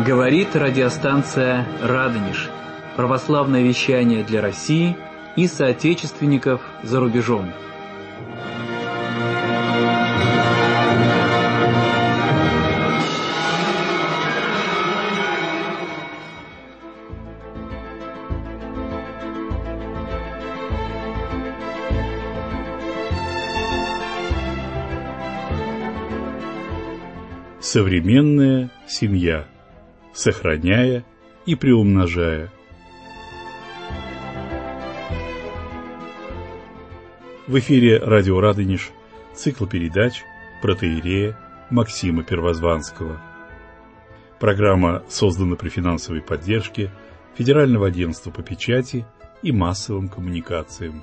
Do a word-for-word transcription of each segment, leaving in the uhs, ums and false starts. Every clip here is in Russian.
Говорит радиостанция «Радонеж». Православное вещание для России и соотечественников за рубежом. Современная семья, сохраняя и приумножая. В эфире радио «Радонеж», цикл передач протоиерея Максима Первозванского. Программа создана при финансовой поддержке Федерального агентства по печати и массовым коммуникациям.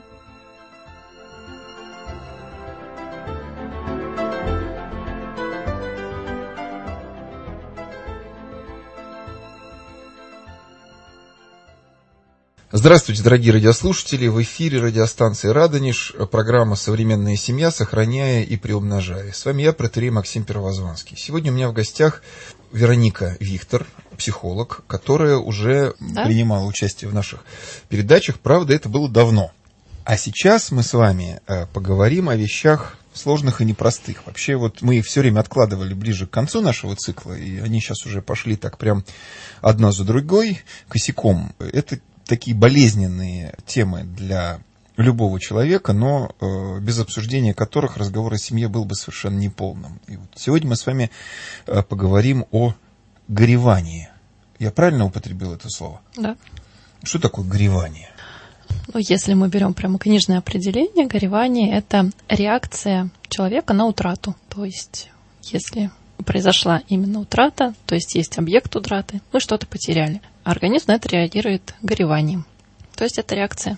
Здравствуйте, дорогие радиослушатели! В эфире радиостанции «Радонеж», программа «Современная семья, сохраняя и приумножая». С вами я, протоиерей Максим Первозванский. Сегодня у меня в гостях Вероника Вихтор, психолог, которая уже да? принимала участие в наших передачах. Правда, это было давно. А сейчас мы с вами поговорим о вещах сложных и непростых. Вообще, вот мы их все время откладывали ближе к концу нашего цикла, и они сейчас уже пошли так прям одна за другой косяком. Это такие болезненные темы для любого человека, но э, без обсуждения которых разговор о семье был бы совершенно неполным. И вот сегодня мы с вами э, поговорим о горевании. Я правильно употребил это слово? Да. Что такое горевание? Ну, если мы берем прямо книжное определение, горевание – это реакция человека на утрату. То есть, если произошла именно утрата, то есть есть объект утраты, мы что-то потеряли. Организм на это реагирует гореванием. То есть это реакция.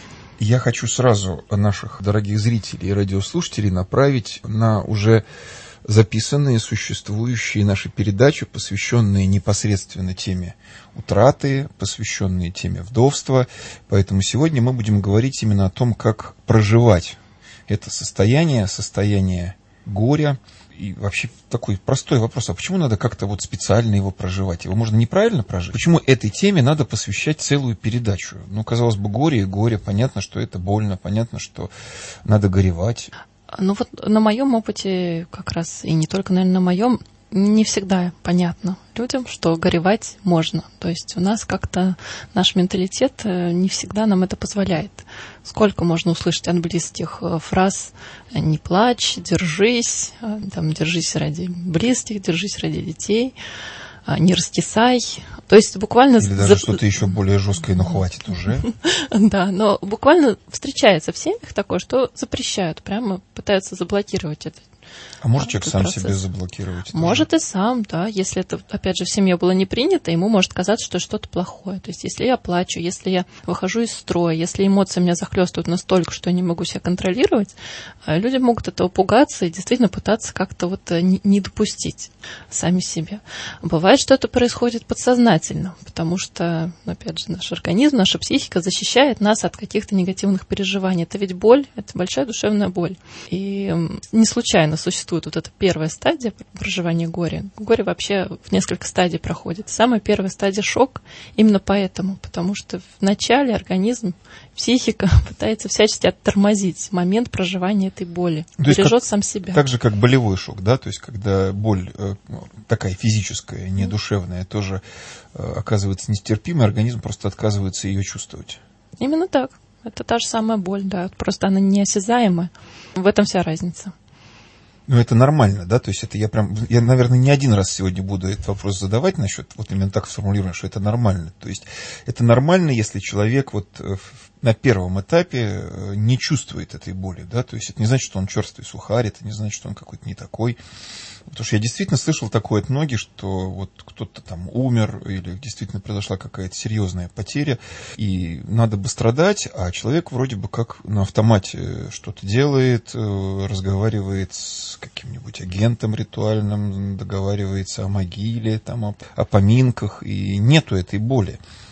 Я хочу сразу наших дорогих зрителей и радиослушателей направить на уже записанные, существующие наши передачи, посвященные непосредственно теме утраты, посвященные теме вдовства. Поэтому сегодня мы будем говорить именно о том, как проживать это состояние, состояние горя. И вообще такой простой вопрос, а почему надо как-то вот специально его проживать? Его можно неправильно прожить? Почему этой теме надо посвящать целую передачу? Ну, казалось бы, горе и горе, понятно, что это больно, понятно, что надо горевать. Ну вот на моем опыте как раз, и не только, наверное, на моем, не всегда понятно людям, что горевать можно. То есть у нас как-то наш менталитет не всегда нам это позволяет. Сколько можно услышать от близких фраз «не плачь», «держись», там, «держись ради близких», «держись ради детей», «не раскисай». То есть буквально... Или даже что-то еще более жесткое, но хватит уже. Да, но буквально встречается в семьях такое, что запрещают, прямо пытаются заблокировать это. А может человек сам процесс. себе заблокировать? Может тоже? И сам, да. Если это, опять же, в семье было не принято, ему может казаться, что что-то плохое. То есть если я плачу, если я выхожу из строя, если эмоции меня захлестывают настолько, что я не могу себя контролировать, люди могут этого пугаться и действительно пытаться как-то вот не, не допустить сами себе. Бывает, что это происходит подсознательно, потому что, опять же, наш организм, наша психика защищает нас от каких-то негативных переживаний. Это ведь боль, это большая душевная боль. И не случайно существует вот эта первая стадия проживания горя. Горе вообще в несколько стадий проходит. Самая первая стадия — шок. Именно поэтому, потому что вначале организм, психика пытается всячески оттормозить момент проживания этой боли. То бережет как, сам себя. Так же, как болевой шок, да? То есть, когда боль э, такая физическая, не душевная, тоже э, оказывается нестерпимой, организм просто отказывается ее чувствовать. Именно так. Это та же самая боль, да. Просто она неосязаемая. В этом вся разница. Ну, это нормально, да, то есть это я прям, я, наверное, не один раз сегодня буду этот вопрос задавать насчет, вот именно так сформулировано, что это нормально. То есть это нормально, если человек вот на первом этапе не чувствует этой боли, да, то есть это не значит, что он черствый сухарь, это не значит, что он какой-то не такой. Потому что я действительно слышал такое от многих, что вот кто-то там умер или действительно произошла какая-то серьезная потеря, и надо бы страдать, а человек вроде бы как на автомате что-то делает, разговаривает с каким-нибудь агентом ритуальным, договаривается о могиле, там, о, о поминках, и нету этой боли. То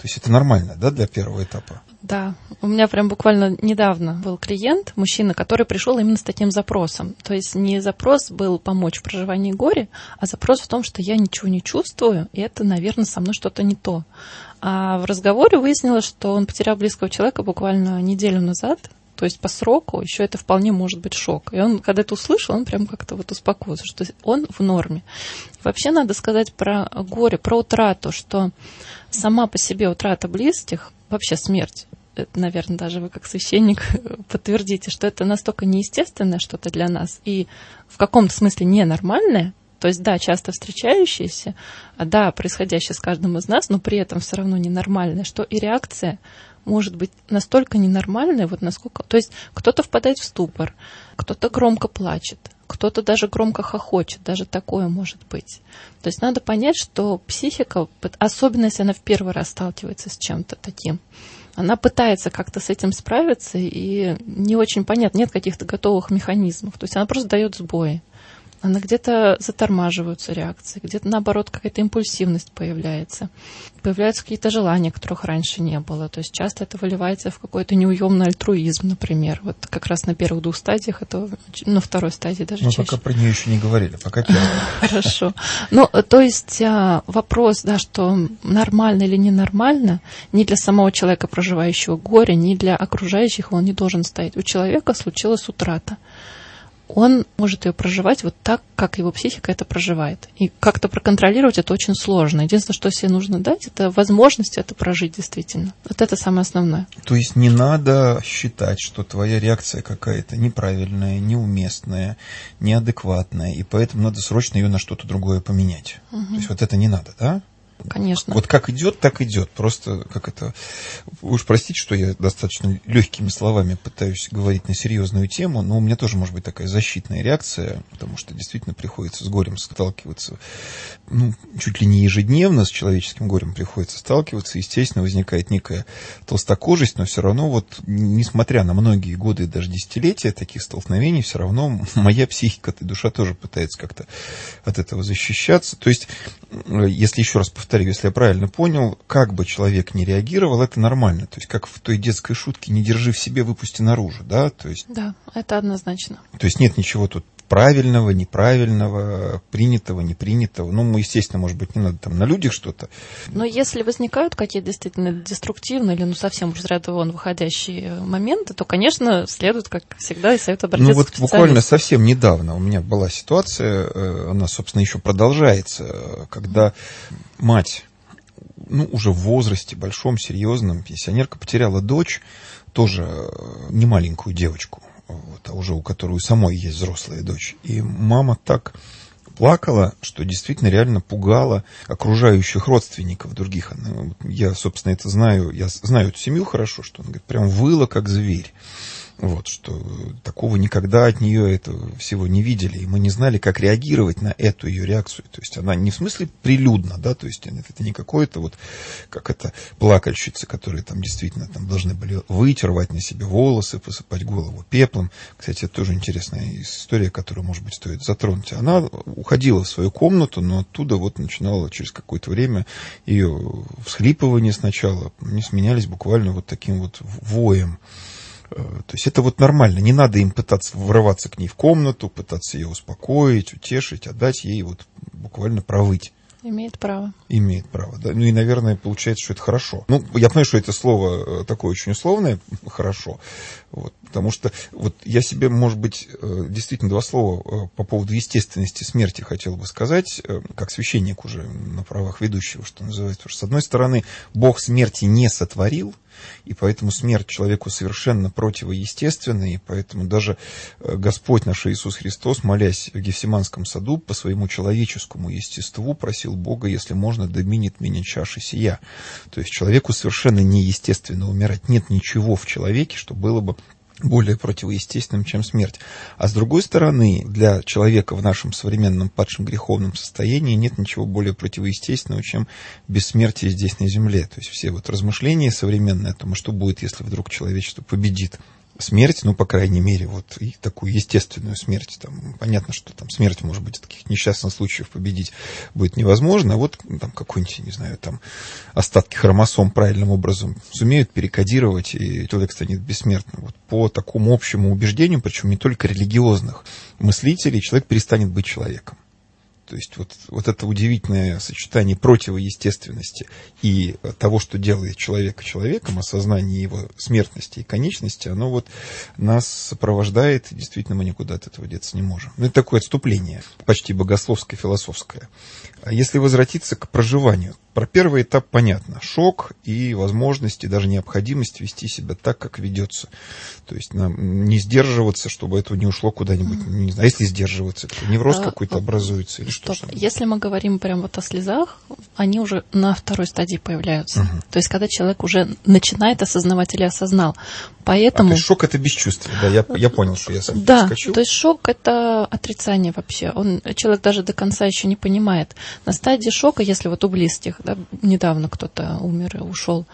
То есть это нормально, да, для первого этапа? Да, у меня прям буквально недавно был клиент, мужчина, который пришел именно с таким запросом. То есть не запрос был помочь в проживании горя, а запрос в том, что я ничего не чувствую, и это, наверное, со мной что-то не то. А в разговоре выяснилось, что он потерял близкого человека буквально неделю назад, то есть по сроку еще это вполне может быть шок. И он, когда это услышал, он прям как-то вот успокоился, что он в норме. Вообще надо сказать про горе, про утрату, что сама по себе утрата близких, вообще смерть, это, наверное, даже вы как священник подтвердите, что это настолько неестественное что-то для нас и в каком-то смысле ненормальное, то есть, да, часто встречающееся, да, происходящее с каждым из нас, но при этом все равно ненормальное, что и реакция может быть настолько ненормальной, вот насколько... То есть кто-то впадает в ступор, кто-то громко плачет, кто-то даже громко хохочет, даже такое может быть. То есть надо понять, что психика, особенно если она в первый раз сталкивается с чем-то таким, она пытается как-то с этим справиться, и не очень понятно, нет каких-то готовых механизмов. То есть она просто дает сбои. Она где-то затормаживаются реакции, где-то, наоборот, какая-то импульсивность появляется. Появляются какие-то желания, которых раньше не было. То есть часто это выливается в какой-то неуемный альтруизм, например. Вот как раз на первых двух стадиях, это на второй стадии даже Мы чаще. пока про нее еще не говорили, пока первая. Хорошо. Ну, то есть вопрос, да, что нормально или ненормально, ни для самого человека, проживающего горе, ни для окружающих он не должен стоять. У человека случилась утрата. Он может ее проживать вот так, как его психика это проживает. И как-то проконтролировать это очень сложно. Единственное, что себе нужно дать, это возможность это прожить действительно. Вот это самое основное. То есть не надо считать, что твоя реакция какая-то неправильная, неуместная, неадекватная, и поэтому надо срочно ее на что-то другое поменять. Угу. То есть вот это не надо, да? Конечно. Вот как идет, так идет. Просто как это... Вы уж простите, что я достаточно легкими словами пытаюсь говорить на серьезную тему, но у меня тоже может быть такая защитная реакция, потому что действительно приходится с горем сталкиваться, ну, чуть ли не ежедневно с человеческим горем приходится сталкиваться. Естественно, возникает некая толстокожесть, но все равно вот, несмотря на многие годы и даже десятилетия таких столкновений, все равно моя психика и душа тоже пытается как-то от этого защищаться. То есть, если еще раз повторю, если я правильно понял, как бы человек ни реагировал, это нормально. То есть, как в той детской шутке, не держи в себе, выпусти наружу, да? То есть, да, это однозначно. То есть, нет ничего тут правильного, неправильного, принятого, непринятого. Ну, мы, естественно, может быть, не надо там на людях что-то. Но если возникают какие-то действительно деструктивные или, ну, совсем уж из ряда вон выходящие моменты, то, конечно, следует, как всегда, и совет обратиться ну, вот к специалисту. Буквально совсем недавно у меня была ситуация, она, собственно, еще продолжается, когда мать, ну, уже в возрасте большом, серьезном, пенсионерка, потеряла дочь, тоже немаленькую девочку, вот, а уже у которой у самой есть взрослая дочь. И мама так плакала, что действительно реально пугала окружающих родственников других. Она, я, собственно, это знаю, я знаю эту семью хорошо, что она, говорит, прям выла, как зверь. Вот, что такого никогда от нее этого всего не видели, и мы не знали, как реагировать на эту ее реакцию. То есть она не в смысле прилюдно, да, то есть это не какое-то вот, как это, плакальщицы, которые там действительно там должны были выйти, рвать на себе волосы, посыпать голову пеплом. Кстати, это тоже интересная история, которую, может быть, стоит затронуть. Она уходила в свою комнату, но оттуда вот начинала через какое-то время ее всхлипывания сначала, они сменялись буквально вот таким вот воем. То есть это вот нормально, не надо им пытаться врываться к ней в комнату, пытаться ее успокоить, утешить, а дать ей вот буквально провыть. Имеет право. Имеет право, да. Ну и, наверное, получается, что это хорошо. Ну, я понимаю, что это слово такое очень условное, хорошо, вот, потому что вот я себе, может быть, действительно два слова по поводу естественности смерти хотел бы сказать, как священник уже на правах ведущего, что называется. Потому что, с одной стороны, Бог смерти не сотворил, и поэтому смерть человеку совершенно противоестественна, и поэтому даже Господь наш Иисус Христос, молясь в Гефсиманском саду, по своему человеческому естеству просил Бога, если можно, да минет меня чаша сия. То есть человеку совершенно неестественно умирать. Нет ничего в человеке, что было бы более противоестественным, чем смерть. А с другой стороны, для человека в нашем современном падшем греховном состоянии нет ничего более противоестественного, чем бессмертие здесь на земле. То есть все вот размышления современные о том, что будет, если вдруг человечество победит смерть, ну, по крайней мере, вот и такую естественную смерть. Там, понятно, что там смерть, может быть, таких несчастных случаев победить будет невозможно, а вот там какой-нибудь, не знаю, там остатки хромосом правильным образом сумеют перекодировать, и человек станет бессмертным. Вот по такому общему убеждению, причем не только религиозных мыслителей, человек перестанет быть человеком. То есть вот, вот это удивительное сочетание противоестественности и того, что делает человека человеком, осознание его смертности и конечности, оно вот нас сопровождает, и действительно мы никуда от этого деться не можем. Ну, это такое отступление, почти богословское, философское. А если возвратиться к проживанию, про первый этап понятно. Шок и возможность, и даже необходимость вести себя так, как ведется. То есть нам не сдерживаться, чтобы это не ушло куда-нибудь. Mm. Не знаю, если сдерживаться, это невроз а, какой-то образуется. Или что если мы говорим прям вот о слезах, они уже на второй стадии появляются. Uh-huh. То есть когда человек уже начинает осознавать или осознал. Поэтому... А, то есть шок — это бесчувствие, да, я, я понял, что я сам да, скачу. То есть шок — это отрицание вообще. Он, человек даже до конца еще не понимает. На стадии шока, если вот у близких, да, недавно кто-то умер и ушел,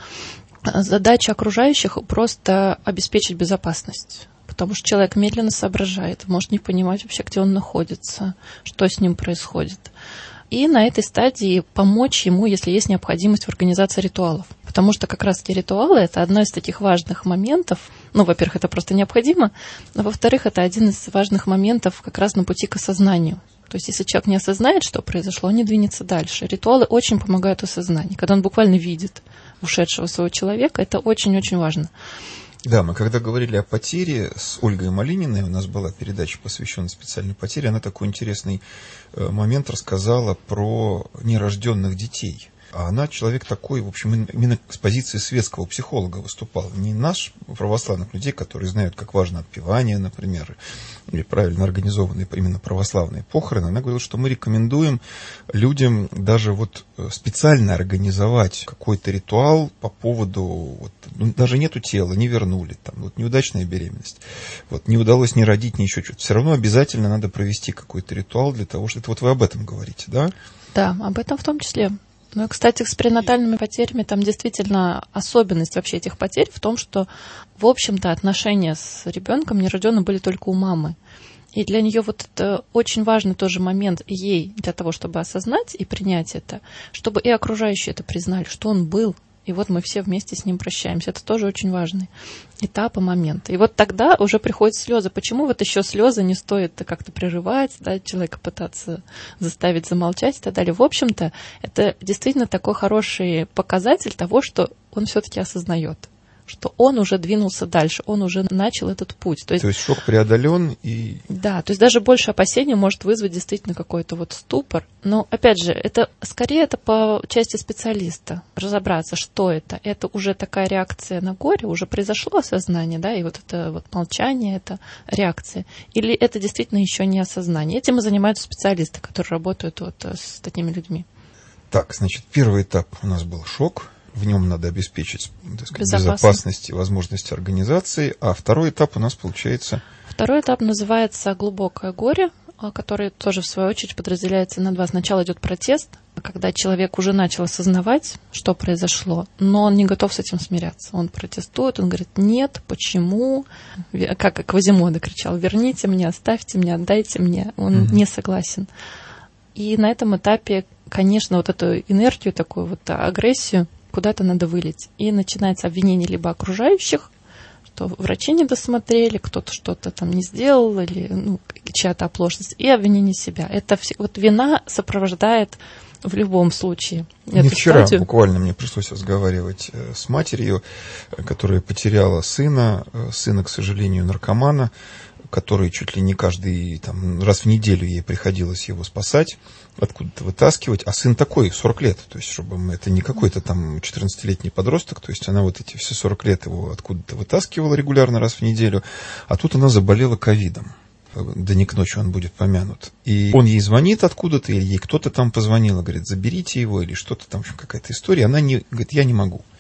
задача окружающих просто обеспечить безопасность. Потому что человек медленно соображает, может не понимать вообще, где он находится, что с ним происходит. И на этой стадии помочь ему, если есть необходимость в организации ритуалов. Потому что как раз-таки ритуалы – это одно из таких важных моментов. Ну, во-первых, это просто необходимо, а во-вторых, это один из важных моментов как раз на пути к осознанию. То есть, если человек не осознает, что произошло, он не двинется дальше. Ритуалы очень помогают осознанию. Когда он буквально видит ушедшего своего человека, это очень-очень важно. Да, мы когда говорили о потере с Ольгой Малининой, у нас была передача, посвященная специальной потере, она такой интересный момент рассказала про нерожденных детей. А она человек такой, в общем, именно с позиции светского психолога выступала. Не наш православных людей, которые знают, как важно отпевание, например, или правильно организованные именно православные похороны. Она говорила, что мы рекомендуем людям даже вот специально организовать какой-то ритуал по поводу, вот, ну, даже нету тела, не вернули, там, вот, неудачная беременность, вот, не удалось ни родить, ни еще что-то. Все равно обязательно надо провести какой-то ритуал для того, что это вот вы об этом говорите, да? Да, об этом в том числе. Ну, кстати, с перинатальными потерями там действительно особенность вообще этих потерь в том, что, в общем-то, отношения с ребенком нерожденным были только у мамы. И для нее вот это очень важный тоже момент ей для того, чтобы осознать и принять это, чтобы и окружающие это признали, что он был. И вот мы все вместе с ним прощаемся. Это тоже очень важный этап и момент. И вот тогда уже приходят слезы. Почему вот еще слезы не стоит как-то прерывать, да, человека пытаться заставить замолчать и так далее. В общем-то, это действительно такой хороший показатель того, что он все-таки осознает, что он уже двинулся дальше, он уже начал этот путь. То есть, то есть шок преодолен и... Да, то есть даже больше опасений может вызвать действительно какой-то вот ступор. Но, опять же, это скорее это по части специалиста. Разобраться, что это. Это уже такая реакция на горе, уже произошло осознание, да, и вот это вот молчание, это реакция. Или это действительно еще не осознание. Этим и занимаются специалисты, которые работают вот с такими людьми. Так, значит, первый этап у нас был шок. В нем надо обеспечить, так сказать, безопасность. безопасность и возможность организации. А второй этап у нас получается... Второй этап называется глубокое горе, который тоже, в свою очередь, подразделяется на два. Сначала идет протест, когда человек уже начал осознавать, что произошло, но он не готов с этим смиряться. Он протестует, он говорит: нет, почему? Как Квазимода кричал: верните мне, оставьте мне, отдайте мне. Он mm-hmm. не согласен. И на этом этапе, конечно, вот эту инертию, такую вот агрессию куда-то надо вылить. И начинается обвинение либо окружающих, что врачи не досмотрели, кто-то что-то там не сделал, или ну, чья-то оплошность, и обвинение себя. Это все, вот вина сопровождает в любом случае эту Не вчера стадию. Буквально мне пришлось разговаривать с матерью, которая потеряла сына, сына, к сожалению, наркомана, который чуть ли не каждый там, раз в неделю ей приходилось его спасать, откуда-то вытаскивать, а сын такой, сорок лет, то есть, чтобы это не какой-то там четырнадцатилетний подросток, то есть она вот эти все сорок лет его откуда-то вытаскивала регулярно раз в неделю, а тут она заболела ковидом. Да не к ночи он будет помянут. И он ей звонит откуда-то, или ей кто-то там позвонил, говорит: заберите его, или что-то там, в общем, какая-то история. Она не, говорит: я не могу.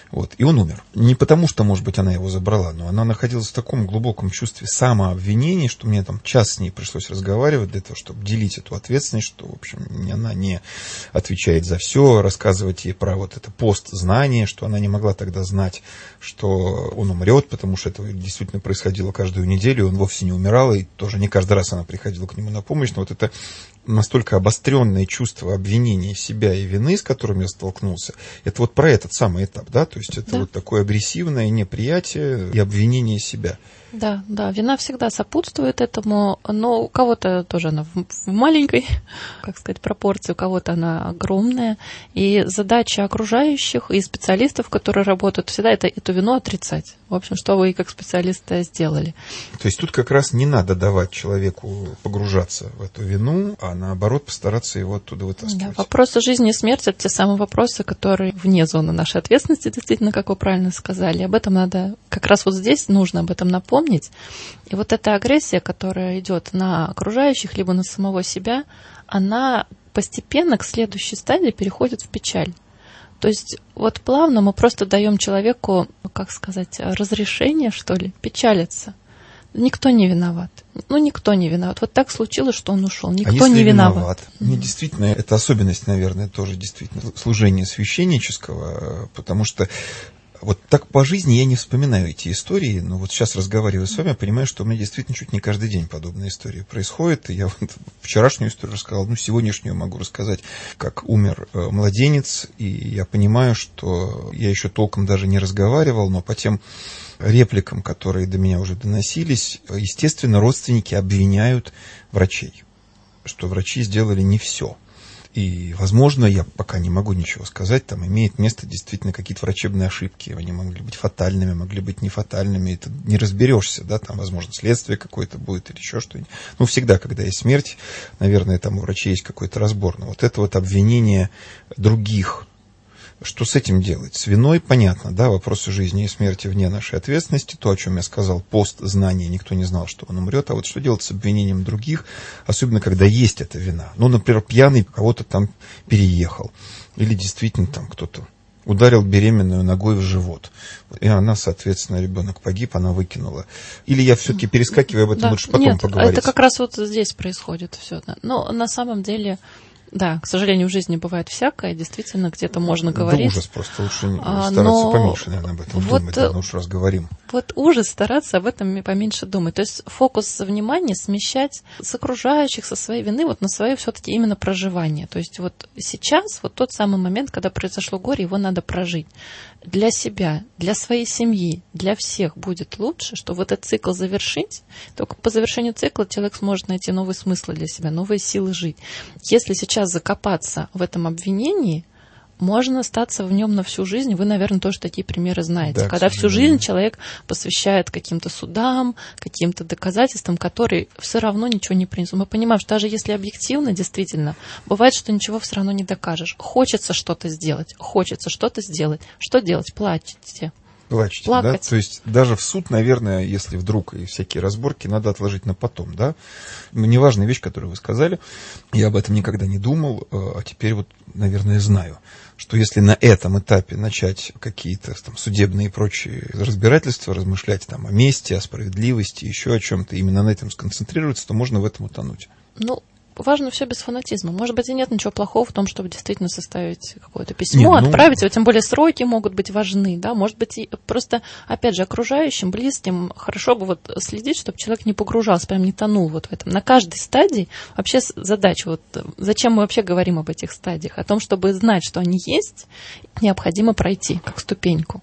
Вот. И он умер. Не потому, что, может быть, она его забрала, но она находилась в таком глубоком чувстве самообвинения, что мне там час с ней пришлось разговаривать для того, чтобы делить эту ответственность, что, в общем, она не отвечает за все, рассказывать ей про вот это постзнание, что она не могла тогда знать, что он умрет, потому что это действительно происходило каждую неделю, и он вовсе не умирал, и тоже не каждый раз она приходила к нему на помощь, но вот это настолько обостренное чувство обвинения себя и вины, с которым я столкнулся, это вот про этот самый этап, да, то есть это да. вот такое агрессивное неприятие и обвинение себя. Да, да, вина всегда сопутствует этому, но у кого-то тоже она в маленькой, как сказать, пропорции, у кого-то она огромная, и задача окружающих и специалистов, которые работают, всегда это эту вину отрицать. В общем, что вы как специалисты сделали. То есть тут как раз не надо давать человеку погружаться в эту вину, а наоборот постараться его оттуда вытаскивать. Да, вопросы жизни и смерти – это те самые вопросы, которые вне зоны нашей ответственности, действительно, как вы правильно сказали. Об этом надо, как раз вот здесь нужно об этом напомнить. И вот эта агрессия, которая идет на окружающих, либо на самого себя, она постепенно к следующей стадии переходит в печаль. То есть вот плавно мы просто даем человеку, как сказать, разрешение, что ли, печалиться. Никто не виноват. Ну, никто не виноват. Вот так случилось, что он ушел. Никто а если не виноват. виноват? Мне mm-hmm. действительно, это особенность, наверное, тоже действительно служения священнического, потому что вот так по жизни я не вспоминаю эти истории, но вот сейчас, разговаривая с вами, я понимаю, что у меня действительно чуть не каждый день подобные истории происходят. И я вот вчерашнюю историю рассказал, ну, сегодняшнюю могу рассказать, как умер э, младенец, и я понимаю, что я еще толком даже не разговаривал, но по тем репликам, которые до меня уже доносились, естественно, родственники обвиняют врачей, что врачи сделали не все. И, возможно, я пока не могу ничего сказать, там имеет место действительно какие-то врачебные ошибки, они могли быть фатальными, могли быть не фатальными, это не разберешься, да, там, возможно, следствие какое-то будет или еще что-нибудь. Ну, всегда, когда есть смерть, наверное, там у врачей есть какой-то разбор, но вот это вот обвинение других, что с этим делать? С виной, понятно, да, вопросы жизни и смерти вне нашей ответственности, то, о чем я сказал, постзнание, никто не знал, что он умрет, а вот что делать с обвинением других, особенно когда есть эта вина. Ну, например, пьяный кого-то там переехал, или действительно там кто-то ударил беременную ногой в живот, и она, соответственно, ребенок погиб, она выкинула. Или я все-таки перескакиваю, об этом да. лучше потом Нет, поговорить. Это как раз вот здесь происходит все. Да. Но на самом деле... Да, к сожалению, в жизни бывает всякое, действительно, где-то можно говорить. Да ужас, просто лучше стараться но поменьше, наверное, об этом вот, думать, да, ну уж раз говорим. Вот ужас, стараться об этом поменьше думать. То есть фокус внимания смещать с окружающих, со своей вины вот на свое все-таки именно проживание. То есть вот сейчас, вот тот самый момент, когда произошло горе, его надо прожить. Для себя, для своей семьи, для всех будет лучше, что вот этот цикл завершить. Только по завершению цикла человек сможет найти новые смыслы для себя, новые силы жить. Если сейчас закопаться в этом обвинении, можно остаться в нем на всю жизнь. Вы, наверное, тоже такие примеры знаете. Да, когда всю жизнь человек посвящает каким-то судам, каким-то доказательствам, которые все равно ничего не принесут. Мы понимаем, что даже если объективно, действительно, бывает, что ничего все равно не докажешь. Хочется что-то сделать, хочется что-то сделать. Что делать? Плачете. Плачете, плакать. Да? То есть даже в суд, наверное, если вдруг и всякие разборки, надо отложить на потом, да? Неважная вещь, которую вы сказали, я об этом никогда не думал, а теперь вот, наверное, знаю, что если на этом этапе начать какие-то там судебные и прочие разбирательства, размышлять там о мести, о справедливости, еще о чем-то, именно на этом сконцентрироваться, то можно в этом утонуть. Ну, важно все без фанатизма. Может быть, и нет ничего плохого в том, чтобы действительно составить какое-то письмо, нет, ну... отправить его, тем более сроки могут быть важны, да, может быть, и просто, опять же, окружающим, близким хорошо бы вот следить, чтобы человек не погружался, прям не тонул вот в этом. На каждой стадии вообще задача, вот зачем мы вообще говорим об этих стадиях? О том, чтобы знать, что они есть, необходимо пройти, как ступеньку.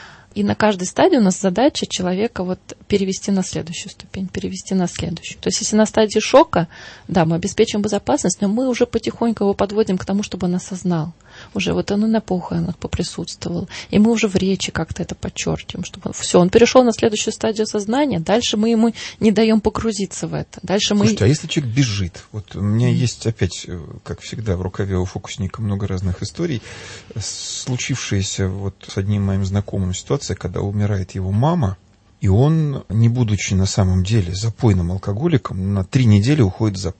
И на каждой стадии у нас задача человека вот перевести на следующую ступень, перевести на следующую. То есть, если на стадии шока, да, мы обеспечим безопасность, но мы уже потихоньку его подводим к тому, чтобы он осознал. Уже вот он и на похоронах поприсутствовал. И мы уже в речи как-то это подчеркиваем, чтобы все, он перешел на следующую стадию сознания, дальше мы ему не даем погрузиться в это. Дальше мы... Слушайте, а если человек бежит? Вот у меня mm. есть опять, как всегда, в рукаве у фокусника много разных историй. Случившаяся вот с одним моим знакомым ситуация, когда умирает его мама, и он, не будучи на самом деле запойным алкоголиком, на три недели уходит в запой.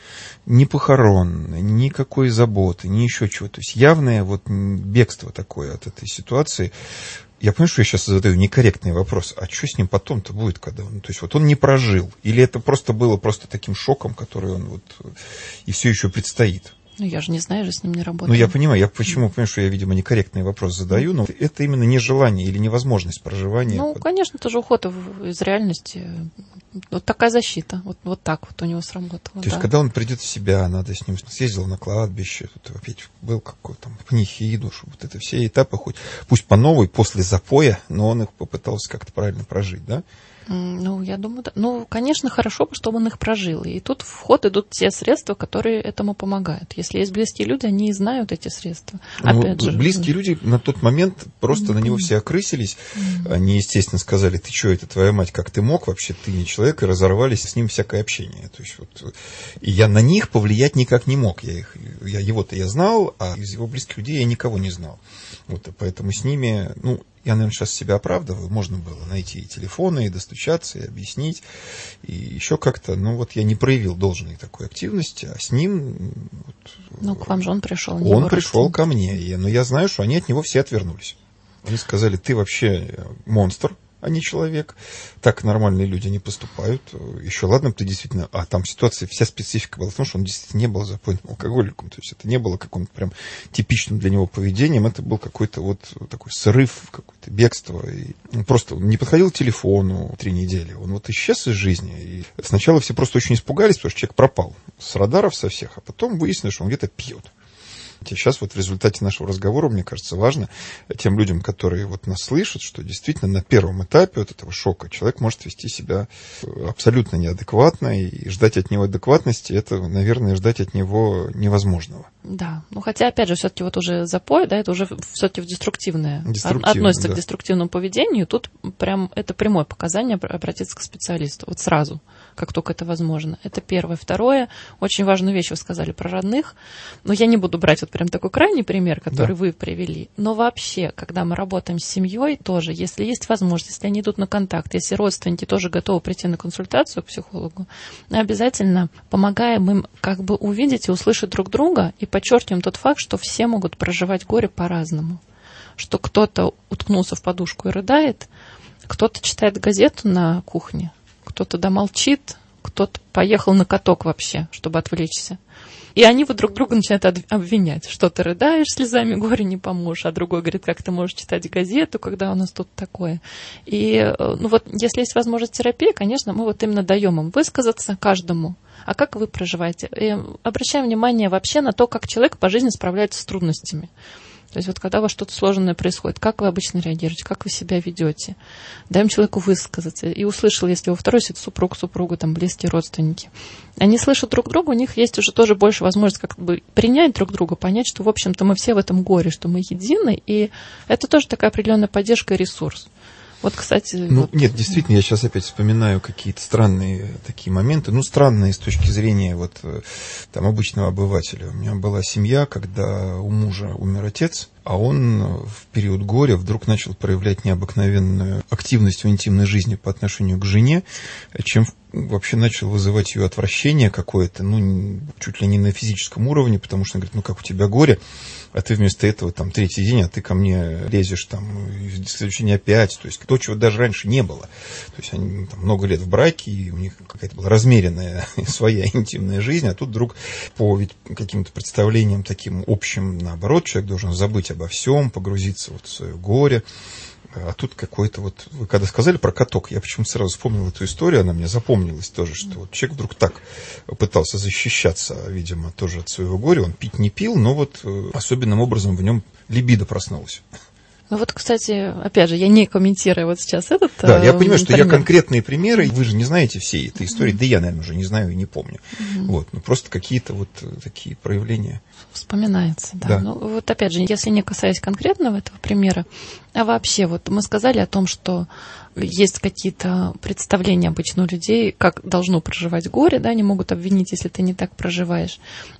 Ни похорон, никакой заботы, ни еще чего. То есть явное вот бегство такое от этой ситуации. Я понимаю, что я сейчас задаю некорректный вопрос. А что с ним потом-то будет, когда он... То есть вот он не прожил? Или это просто было просто таким шоком, который он вот... И все еще предстоит? Ну, я же не знаю, я же с ним не работаю. Ну, я понимаю. Я почему понимаю, что я, видимо, некорректный вопрос задаю, но это именно нежелание или невозможность проживания. Ну, конечно, тоже уход из реальности. Вот такая защита. Вот, вот так вот у него сработало. То есть, да. когда он придет в себя, надо с ним съездил на кладбище, тут опять был какой-то там панихиду, вот это все этапы, хоть пусть по новой, после запоя, но он их попытался как-то правильно прожить, да? Ну, я думаю, да. Ну, конечно, хорошо, чтобы он их прожил. И тут в ход идут те средства, которые этому помогают. Если есть близкие люди, они знают эти средства. Ну, Опять же, близкие люди на тот момент просто mm-hmm. на него все окрысились. Mm-hmm. Они, естественно, сказали: ты что, это твоя мать, как ты мог? Вообще ты не человек, и разорвались с ним всякое общение. То есть, вот, и я на них повлиять никак не мог. Я их, я, его-то я знал, а из его близких людей я никого не знал. Вот, и поэтому с ними, ну, я, наверное, сейчас себя оправдываю. Можно было найти и телефоны, и достучаться, и объяснить, и еще как-то. Но вот я не проявил должной такой активности, а с ним... Вот, ну, к вам же он пришел. Он пришел ко мне, и, но я знаю, что они от него все отвернулись. Они сказали: ты вообще монстр, а не человек. Так нормальные люди не поступают. Еще ладно, ты действительно... А там ситуация, вся специфика была в том, что он действительно не был запойным алкоголиком. То есть это не было каким-то прям типичным для него поведением. Это был какой-то вот такой срыв, какое-то бегство. И он просто не подходил к телефону три недели. Он вот исчез из жизни. И сначала все просто очень испугались, потому что человек пропал с радаров со всех. А потом выяснилось, что он где-то пьет. Сейчас вот в результате нашего разговора, мне кажется, важно тем людям, которые вот нас слышат, что действительно на первом этапе вот этого шока человек может вести себя абсолютно неадекватно, и ждать от него адекватности, это, наверное, ждать от него невозможного. Да, ну хотя, опять же, все-таки вот уже запой, да, это уже все-таки в деструктивное, Деструктивно, относится да. к деструктивному поведению, тут прям это прямое показание обратиться к специалисту, вот сразу, как только это возможно. Это первое. Второе, очень важную вещь вы сказали про родных, но я не буду брать вот прям такой крайний пример, который да. вы привели, но вообще, когда мы работаем с семьей, тоже, если есть возможность, если они идут на контакт, если родственники тоже готовы прийти на консультацию к психологу, обязательно помогаем им как бы увидеть и услышать друг друга, и подчеркиваем тот факт, что все могут проживать горе по-разному. Что кто-то уткнулся в подушку и рыдает, кто-то читает газету на кухне, кто-то домолчит, кто-то поехал на каток вообще, чтобы отвлечься. И они вот друг друга начинают обвинять, что ты рыдаешь, слезами горя не поможешь, а другой говорит, как ты можешь читать газету, когда у нас тут такое. И ну вот, если есть возможность терапии, конечно, мы вот именно даем им высказаться каждому. А как вы проживаете? И обращаем внимание вообще на то, как человек по жизни справляется с трудностями. То есть вот когда у вас что-то сложное происходит, как вы обычно реагируете, как вы себя ведете? Даем человеку высказаться. И услышал, если во второй сидит супруг, супруга, там, близкие родственники. Они слышат друг друга, у них есть уже тоже больше возможность как бы принять друг друга, понять, что, в общем-то, мы все в этом горе, что мы едины. И это тоже такая определенная поддержка и ресурс. Вот, кстати... Ну, вот... нет, действительно, я сейчас опять вспоминаю какие-то странные такие моменты. Ну, странные с точки зрения вот там обычного обывателя. У меня была семья, когда у мужа умер отец, а он в период горя вдруг начал проявлять необыкновенную активность в интимной жизни по отношению к жене, чем вообще начал вызывать ее отвращение какое-то, ну, чуть ли не на физическом уровне, потому что он говорит: ну, как у тебя горе, а ты вместо этого там третий день, а ты ко мне лезешь там, в следующий день опять, то есть то, чего даже раньше не было. То есть они там много лет в браке, и у них какая-то была размеренная своя интимная жизнь, а тут вдруг по ведь каким-то представлениям таким общим, наоборот, человек должен забыть обо всем, погрузиться вот в свое горе. А тут какой-то вот... Вы когда сказали про каток, я почему-то сразу вспомнил эту историю, она мне запомнилась тоже, что вот человек вдруг так пытался защищаться, видимо, тоже от своего горя. Он пить не пил, но вот особенным образом в нем либидо проснулось. Ну вот, кстати, опять же, я не комментирую вот сейчас этот Да, я понимаю, что пример. я конкретные примеры, вы же не знаете всей этой истории, mm-hmm. да я, наверное, уже не знаю и не помню. Mm-hmm. Вот, ну просто какие-то вот такие проявления. Вспоминается, да. да. Ну вот опять же, если не касаясь конкретного этого примера, а вообще вот мы сказали о том, что есть какие-то представления обычно у людей, как должно проживать горе, да, они могут обвинить, если ты не так проживаешь.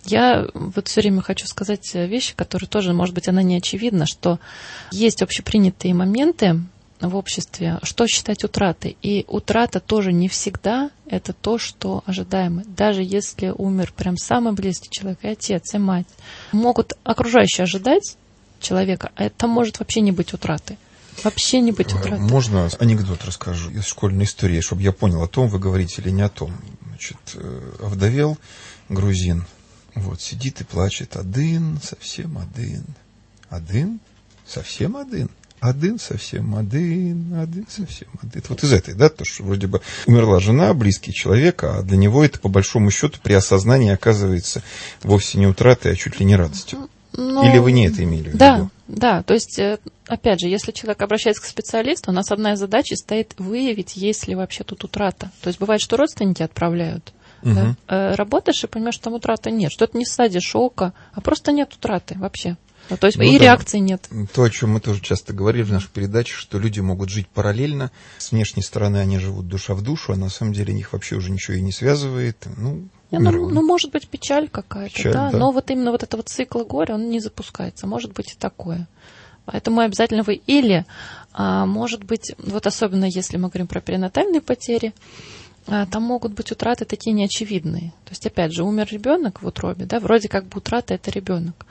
Я вот все время хочу сказать вещи, которые тоже, может быть, она не очевидна, что есть общепринятые моменты, в обществе, что считать утратой. И утрата тоже не всегда это то, что ожидаемо. Даже если умер прям самый близкий человек, и отец, и мать, могут окружающие ожидать человека, а это может вообще не быть утратой. Вообще не быть утратой. Можно анекдот расскажу из школьной истории, чтобы я понял, о том вы говорите или не о том. Значит, овдовел грузин, вот, сидит и плачет. Один, совсем один. Один, совсем один. Один, совсем один. Один, совсем один. Вот из этой, да, то, что вроде бы умерла жена, близкий человек, а для него это, по большому счету, при осознании оказывается вовсе не утратой, а чуть ли не радостью. Но... Или вы не это имели в виду? Да, да. То есть, опять же, если человек обращается к специалисту, у нас одна из задач стоит выявить, есть ли вообще тут утрата. То есть, бывает, что родственники отправляют. Угу. Да? Работаешь и понимаешь, что там утраты нет. Что это не в стадии шока, а просто нет утраты вообще. Ну, то есть ну, и да, реакции нет. То, о чем мы тоже часто говорили в наших передачах, что люди могут жить параллельно. С внешней стороны они живут душа в душу, а на самом деле их вообще уже ничего и не связывает. Ну, Не, ну, ну, может быть, печаль какая-то, печаль, да? Да, но вот именно вот этого цикла горя, он не запускается. Может быть и такое. Поэтому обязательно вы или, а, может быть, вот особенно если мы говорим про перинатальные потери, а, там могут быть утраты такие неочевидные. То есть, опять же, умер ребенок в утробе, да, вроде как бы утрата – это ребенок.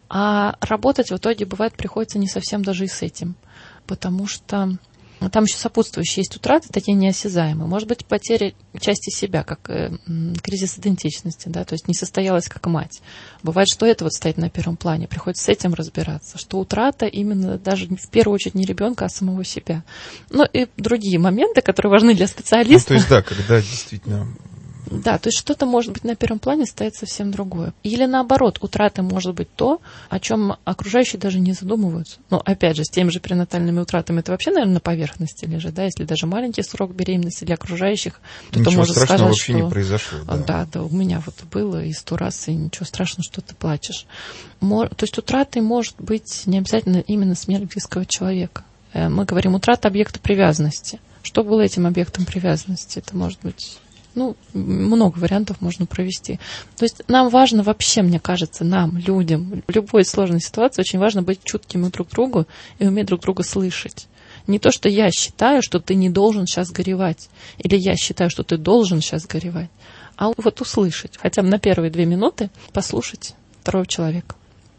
А работать в итоге, бывает, приходится не совсем даже и с этим, потому что там еще сопутствующие есть утраты, такие неосязаемые. Может быть, потеря части себя, как э, кризис идентичности, да, то есть не состоялась как мать. Бывает, что это вот стоит на первом плане, приходится с этим разбираться, что утрата именно даже в первую очередь не ребенка, а самого себя. Ну и другие моменты, которые важны для специалиста. Ну, то есть, да, когда действительно... Да, то есть что-то может быть на первом плане, стоит совсем другое. Или наоборот, утрата может быть то, о чем окружающие даже не задумываются. Но опять же, с теми же перинатальными утратами это вообще, наверное, на поверхности лежит, да, если даже маленький срок беременности для окружающих, то ничего может страшного сказать, вообще что... не произошло. Да. да, да, у меня вот было и сто раз, и ничего страшного, что ты плачешь. То есть утратой может быть не обязательно именно смерть близкого человека. Мы говорим утрата объекта привязанности. Что было этим объектом привязанности? Это может быть... Ну, много вариантов можно провести. То есть нам важно вообще, мне кажется, нам, людям, в любой сложной ситуации очень важно быть чуткими друг к другу и уметь друг друга слышать. Не то, что я считаю, что ты не должен сейчас горевать, или я считаю, что ты должен сейчас горевать, а вот услышать, хотя бы на первые две минуты послушать второго человека.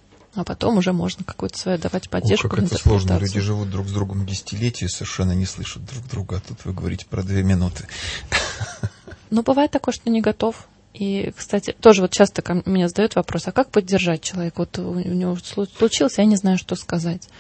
А потом уже можно какую-то свою давать поддержку. О, как это сложно. Люди живут друг с другом десятилетия и совершенно не слышат друг друга. А тут вы говорите про две минуты. Ну, бывает такое, что не готов. И, кстати, тоже вот часто ко мне задают вопрос, а как поддержать человека? Вот у него случилось, я не знаю, что сказать.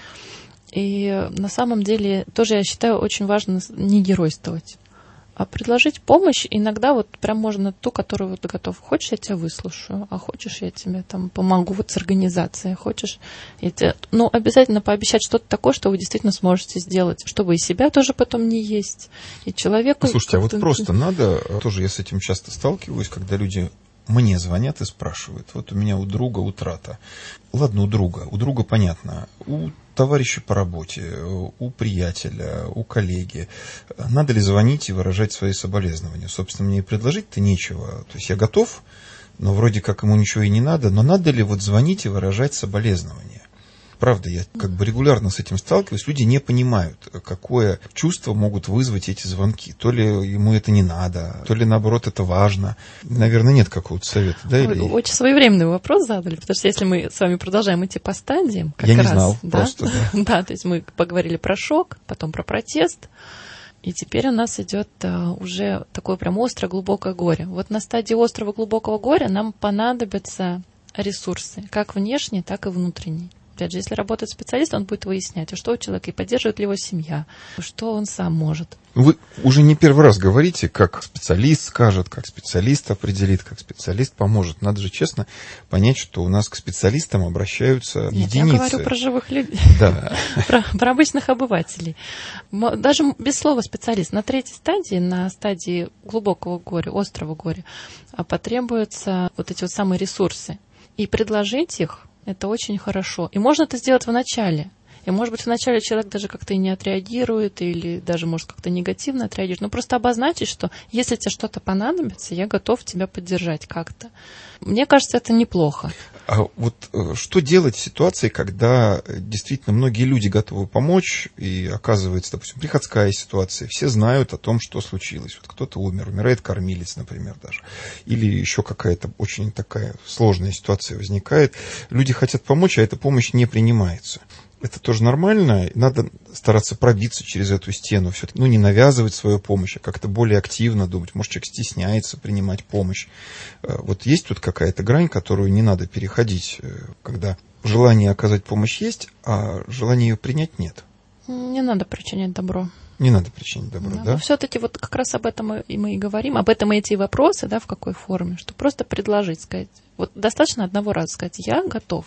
И на самом деле тоже, я считаю, очень важно не геройствовать, а предложить помощь. Иногда вот прям можно ту, которую вот ты готов. Хочешь, я тебя выслушаю, а хочешь, я тебе там помогу вот с организацией, хочешь, я тебе... Ну, обязательно пообещать что-то такое, что вы действительно сможете сделать, чтобы и себя тоже потом не есть, и человеку... Слушайте, а вот просто надо, тоже я с этим часто сталкиваюсь, когда люди мне звонят и спрашивают, вот у меня у друга утрата. Ладно, у друга, у друга понятно, у товарища по работе, у приятеля, у коллеги. Надо ли звонить и выражать свои соболезнования? Собственно, мне и предложить-то нечего. То есть я готов, но вроде как ему ничего и не надо. Но надо ли вот звонить и выражать соболезнования? Правда, я как бы регулярно с этим сталкиваюсь. Люди не понимают, какое чувство могут вызвать эти звонки. То ли ему это не надо, то ли наоборот это важно. Наверное, нет какого-то совета. Да, или... Очень своевременный вопрос задали, потому что если мы с вами продолжаем идти по стадиям, как я раз, не знал, да? просто. Да. Да, то есть мы поговорили про шок, потом про протест, и теперь у нас идет а, уже такое прям острое, глубокое горе. Вот на стадии острого, глубокого горя нам понадобятся ресурсы, как внешние, так и внутренние. Опять же, если работает специалист, он будет выяснять, а что у человека, и поддерживает ли его семья, что он сам может. Вы уже не первый раз говорите, как специалист скажет, как специалист определит, как специалист поможет. Надо же честно понять, что у нас к специалистам обращаются Нет, единицы. Я говорю про живых людей, да. про, про обычных обывателей. Даже без слова специалист. На третьей стадии, на стадии глубокого горя, острого горя, потребуются вот эти вот самые ресурсы. И предложить их — это очень хорошо. И можно это сделать в начале. И, может быть, вначале человек даже как-то и не отреагирует, или даже, может, как-то негативно отреагирует. Но просто обозначить, что если тебе что-то понадобится, я готов тебя поддержать как-то. Мне кажется, это неплохо. А вот что делать в ситуации, когда действительно многие люди готовы помочь, и оказывается, допустим, приходская ситуация, все знают о том, что случилось. Вот кто-то умер, умирает кормилец, например, даже. Или еще какая-то очень такая сложная ситуация возникает. Люди хотят помочь, а эта помощь не принимается. Это тоже нормально. Надо стараться пробиться через эту стену. Все-таки, ну, не навязывать свою помощь, а как-то более активно думать. Может, человек стесняется принимать помощь. Вот есть тут какая-то грань, которую не надо переходить, когда желание оказать помощь есть, а желания ее принять нет. Не надо причинять добро. Не надо причинить добро, да? да? Но все-таки вот как раз об этом и мы и говорим, об этом и эти вопросы, да, в какой форме, что просто предложить, сказать, вот достаточно одного раза сказать, я готов,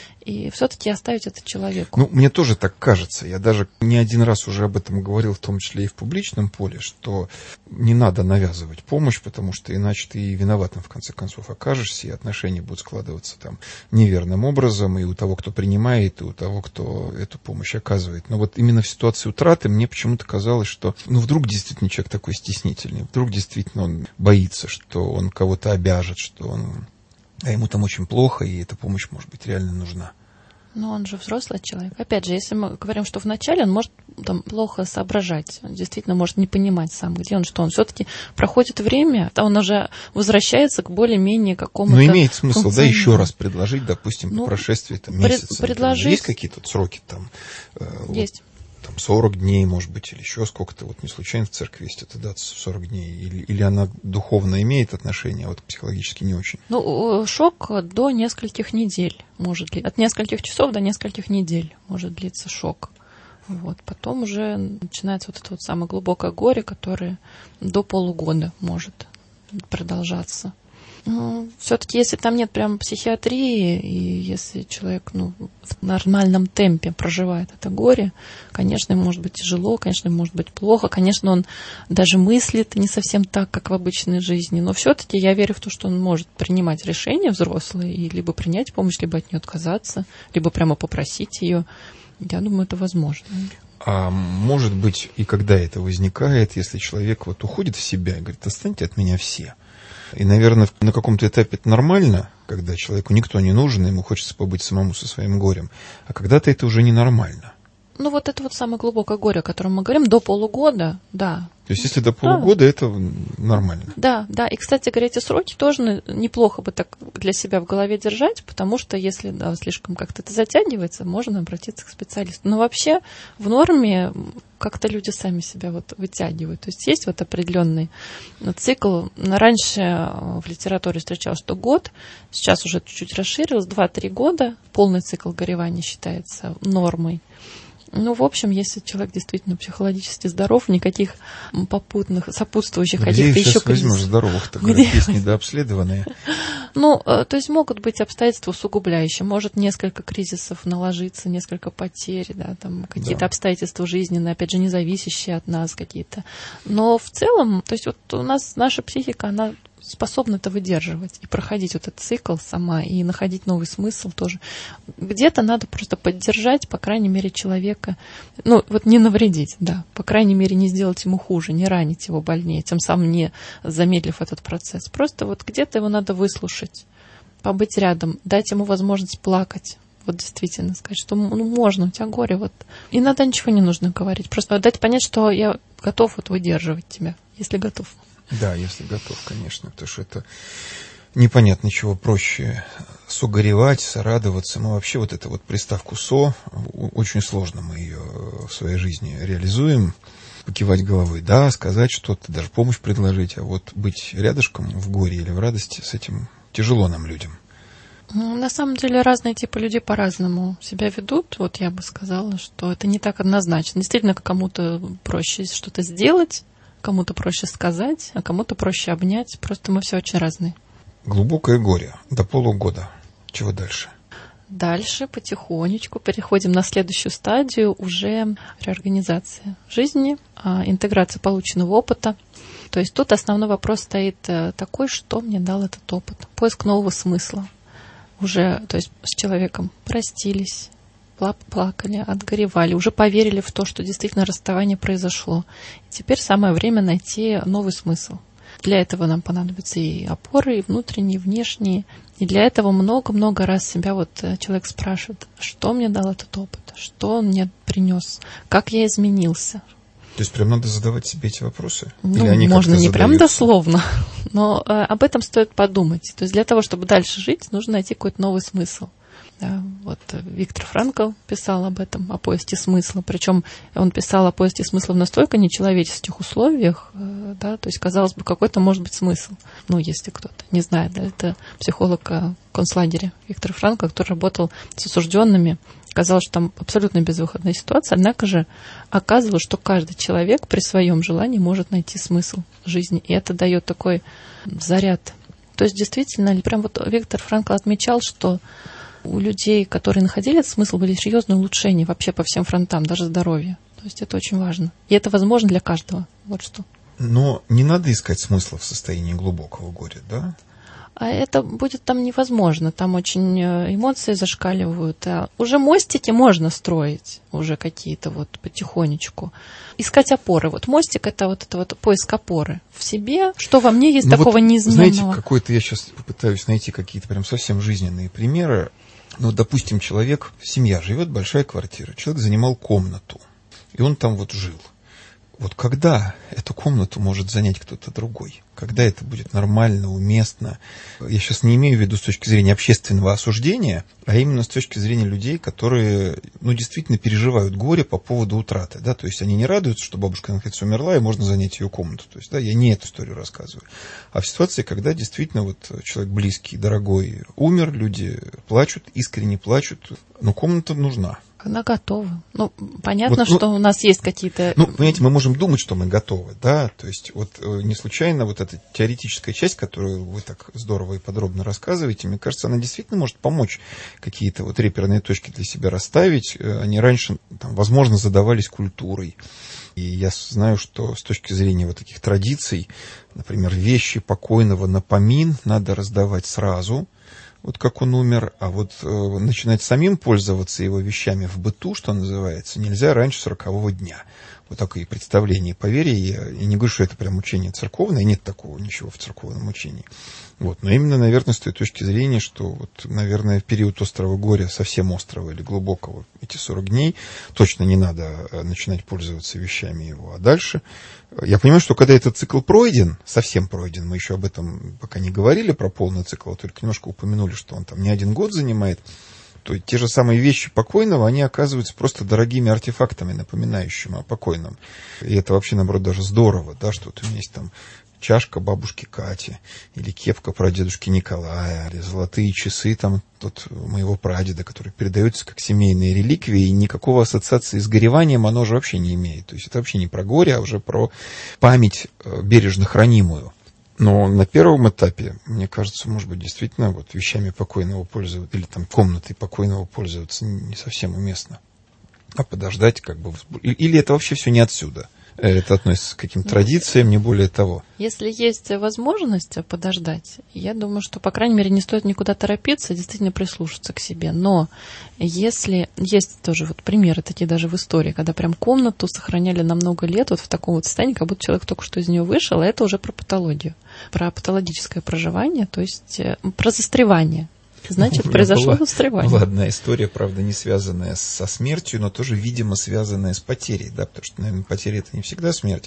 и все-таки оставить это человеку. Ну, мне тоже так кажется, я даже не один раз уже об этом говорил, в том числе и в публичном поле, что не надо навязывать помощь, потому что иначе ты и виноватым в конце концов окажешься, и отношения будут складываться там неверным образом, и у того, кто принимает, и у того, кто эту помощь оказывает. Но вот именно в ситуации утраты мне почему-то казалось, что ну вдруг действительно человек такой стеснительный, вдруг действительно он боится, что он кого-то обяжет, что он... а ему там очень плохо, и эта помощь, может быть, реально нужна. Но он же взрослый человек. Опять же, если мы говорим, что вначале он может там плохо соображать, он действительно может не понимать сам, где он, что он. Все-таки проходит время, а он уже возвращается к более-менее какому-то... Но имеет смысл, да, еще раз предложить, допустим, ну, по прошествии там, месяца. Предложить... Есть какие-то сроки там? Есть. Вот, там сорок дней, может быть, или еще сколько-то. Вот не случайно в церкви есть эта дата сорок дней. Или, или она духовно имеет отношение, а вот психологически не очень? Ну, шок до нескольких недель может длиться. От нескольких часов до нескольких недель может длиться шок. Вот. Потом уже начинается вот это вот самое глубокое горе, которое до полугода может продолжаться. Ну, все-таки, если там нет прям психиатрии, и если человек ну, в нормальном темпе проживает это горе, конечно, ему может быть тяжело, конечно, ему может быть плохо, конечно, он даже мыслит не совсем так, как в обычной жизни, но все-таки я верю в то, что он может принимать решения взрослые, и либо принять помощь, либо от нее отказаться, либо прямо попросить ее. Я думаю, это возможно. А может быть, и когда это возникает, если человек вот уходит в себя и говорит, отстаньте от меня все. И, наверное, на каком-то этапе это нормально, когда человеку никто не нужен, ему хочется побыть самому со своим горем. А когда-то это уже ненормально. Ну, вот это вот самое глубокое горе, о котором мы говорим, до полугода, да. То есть, если до полугода, да. Это нормально. Да, да. И, кстати говоря, эти сроки тоже неплохо бы так для себя в голове держать, потому что если да, слишком как-то это затягивается, можно обратиться к специалисту. Но вообще в норме как-то люди сами себя вот вытягивают. То есть есть вот определенный цикл. Раньше в литературе встречалось, что год, сейчас уже чуть-чуть расширилось, два-три года. Полный цикл горевания считается нормой. Ну, в общем, если человек действительно психологически здоров, никаких попутных, сопутствующих где каких-то еще кризисов. Где сейчас возьмешь здоровых-то? Где? Есть недообследованные. Ну, то есть могут быть обстоятельства усугубляющие. Может несколько кризисов наложиться, несколько потерь, да, там какие-то да. обстоятельства жизненные, опять же, не зависящие от нас какие-то. Но в целом, то есть вот у нас наша психика, она способна это выдерживать и проходить вот этот цикл сама, и находить новый смысл тоже. Где-то надо просто поддержать, по крайней мере, человека, ну, вот не навредить, да, по крайней мере, не сделать ему хуже, не ранить его больнее, тем самым не замедлив этот процесс. Просто вот где-то его надо выслушать, побыть рядом, дать ему возможность плакать. Вот действительно сказать, что ну, можно, у тебя горе, вот. И иногда ничего не нужно говорить, просто дать понять, что я готов вот выдерживать тебя, если готов. Да, если готов, конечно, потому что это непонятно, чего проще согоревать, сорадоваться. Мы вообще вот эту вот приставку «со» очень сложно мы ее в своей жизни реализуем. Покивать головой, да, сказать что-то, даже помощь предложить, а вот быть рядышком в горе или в радости, с этим тяжело нам, людям. Ну, на самом деле разные типы людей по-разному себя ведут. Вот я бы сказала, что это не так однозначно. Действительно, кому-то проще что-то сделать, кому-то проще сказать, а кому-то проще обнять. Просто мы все очень разные. Глубокое горе. До полугода. Чего дальше? Дальше потихонечку переходим на следующую стадию, уже реорганизация жизни, интеграция полученного опыта. То есть тут основной вопрос стоит такой, что мне дал этот опыт. Поиск нового смысла. Уже, то есть с человеком простились, плакали, отгоревали, уже поверили в то, что действительно расставание произошло. Теперь самое время найти новый смысл. Для этого нам понадобятся и опоры, и внутренние, и внешние. И для этого много-много раз себя вот человек спрашивает, что мне дал этот опыт, что он мне принес, как я изменился. То есть прям надо задавать себе эти вопросы? Ну, Или они можно не задаются? прям дословно, но э, об этом стоит подумать. То есть для того, чтобы дальше жить, нужно найти какой-то новый смысл. Да, вот Виктор Франкл писал об этом, о поиске смысла. Причем он писал о поиске смысла в настолько нечеловеческих условиях, э, да, то есть, казалось бы, какой-то может быть смысл. Ну, если кто-то не знает, да, это психолог концлагеря Виктор Франкл, который работал с осужденными. Казалось, что там абсолютно безвыходная ситуация, однако же оказывалось, что каждый человек при своем желании может найти смысл жизни, и это дает такой заряд. То есть, действительно, прям вот Виктор Франкл отмечал, что у людей, которые находили этот смысл, были серьезные улучшения вообще по всем фронтам, даже здоровья. То есть это очень важно. И это возможно для каждого. Вот что. Но не надо искать смысла в состоянии глубокого горя, да? А это будет там невозможно. Там очень эмоции зашкаливают. А уже мостики можно строить, уже какие-то вот потихонечку. Искать опоры. Вот мостик — это вот, это вот поиск опоры в себе. Что во мне есть ну такого вот, неизменного? Знаете, какой-то я сейчас попытаюсь найти какие-то прям совсем жизненные примеры. Ну, допустим, человек, семья живет, большая квартира. Человек занимал комнату, и он там вот жил. Вот когда эту комнату может занять кто-то другой? Когда это будет нормально, уместно? Я сейчас не имею в виду с точки зрения общественного осуждения, а именно с точки зрения людей, которые, ну, действительно переживают горе по поводу утраты. Да? То есть они не радуются, что бабушка, наконец, умерла, и можно занять ее комнату. То есть, да, я не эту историю рассказываю. А в ситуации, когда действительно вот человек близкий, дорогой умер, люди плачут, искренне плачут, но комната нужна. Она готова. Ну, понятно, вот, ну, что у нас есть какие-то... Ну, понимаете, мы можем думать, что мы готовы, да, то есть вот не случайно вот эта теоретическая часть, которую вы так здорово и подробно рассказываете, мне кажется, она действительно может помочь какие-то вот реперные точки для себя расставить. Они раньше, там, возможно, задавались культурой. И я знаю, что с точки зрения вот таких традиций, например, вещи покойного на помин надо раздавать сразу, вот как он умер, а вот э, начинать самим пользоваться его вещами в быту, что называется, нельзя раньше сорокового дня. Вот такое представление, поверье, я, я не говорю, что это прям учение церковное, нет такого ничего в церковном учении. Вот, но именно, наверное, с той точки зрения, что, вот, наверное, в период острого горя, совсем острого или глубокого, эти сорок дней, точно не надо начинать пользоваться вещами его. А дальше, я понимаю, что когда этот цикл пройден, совсем пройден, мы еще об этом пока не говорили, про полный цикл, а только немножко упомянули, что он там не один год занимает, то те же самые вещи покойного, они оказываются просто дорогими артефактами, напоминающими о покойном. И это вообще, наоборот, даже здорово, да, что вот у меня есть там чашка бабушки Кати, или кепка прадедушки Николая, или золотые часы там тот моего прадеда, которые передаются как семейные реликвии, и никакого ассоциации с гореванием оно же вообще не имеет. То есть это вообще не про горе, а уже про память бережно хранимую. Но на первом этапе, мне кажется, может быть, действительно вот вещами покойного пользоваться, или там комнатой покойного пользоваться не совсем уместно. А подождать как бы... Или это вообще все не отсюда? Это относится к каким-то традициям, не более того. Если есть возможность подождать, я думаю, что, по крайней мере, не стоит никуда торопиться, действительно прислушаться к себе. Но если есть тоже вот примеры такие даже в истории, когда прям комнату сохраняли на много лет вот в таком вот состоянии, как будто человек только что из нее вышел, а это уже про патологию, про патологическое проживание, то есть про застревание. Значит, произошло застревание. Была одна история, правда, не связанная со смертью, но тоже, видимо, связанная с потерей, да, потому что, наверное, потеря — это не всегда смерть.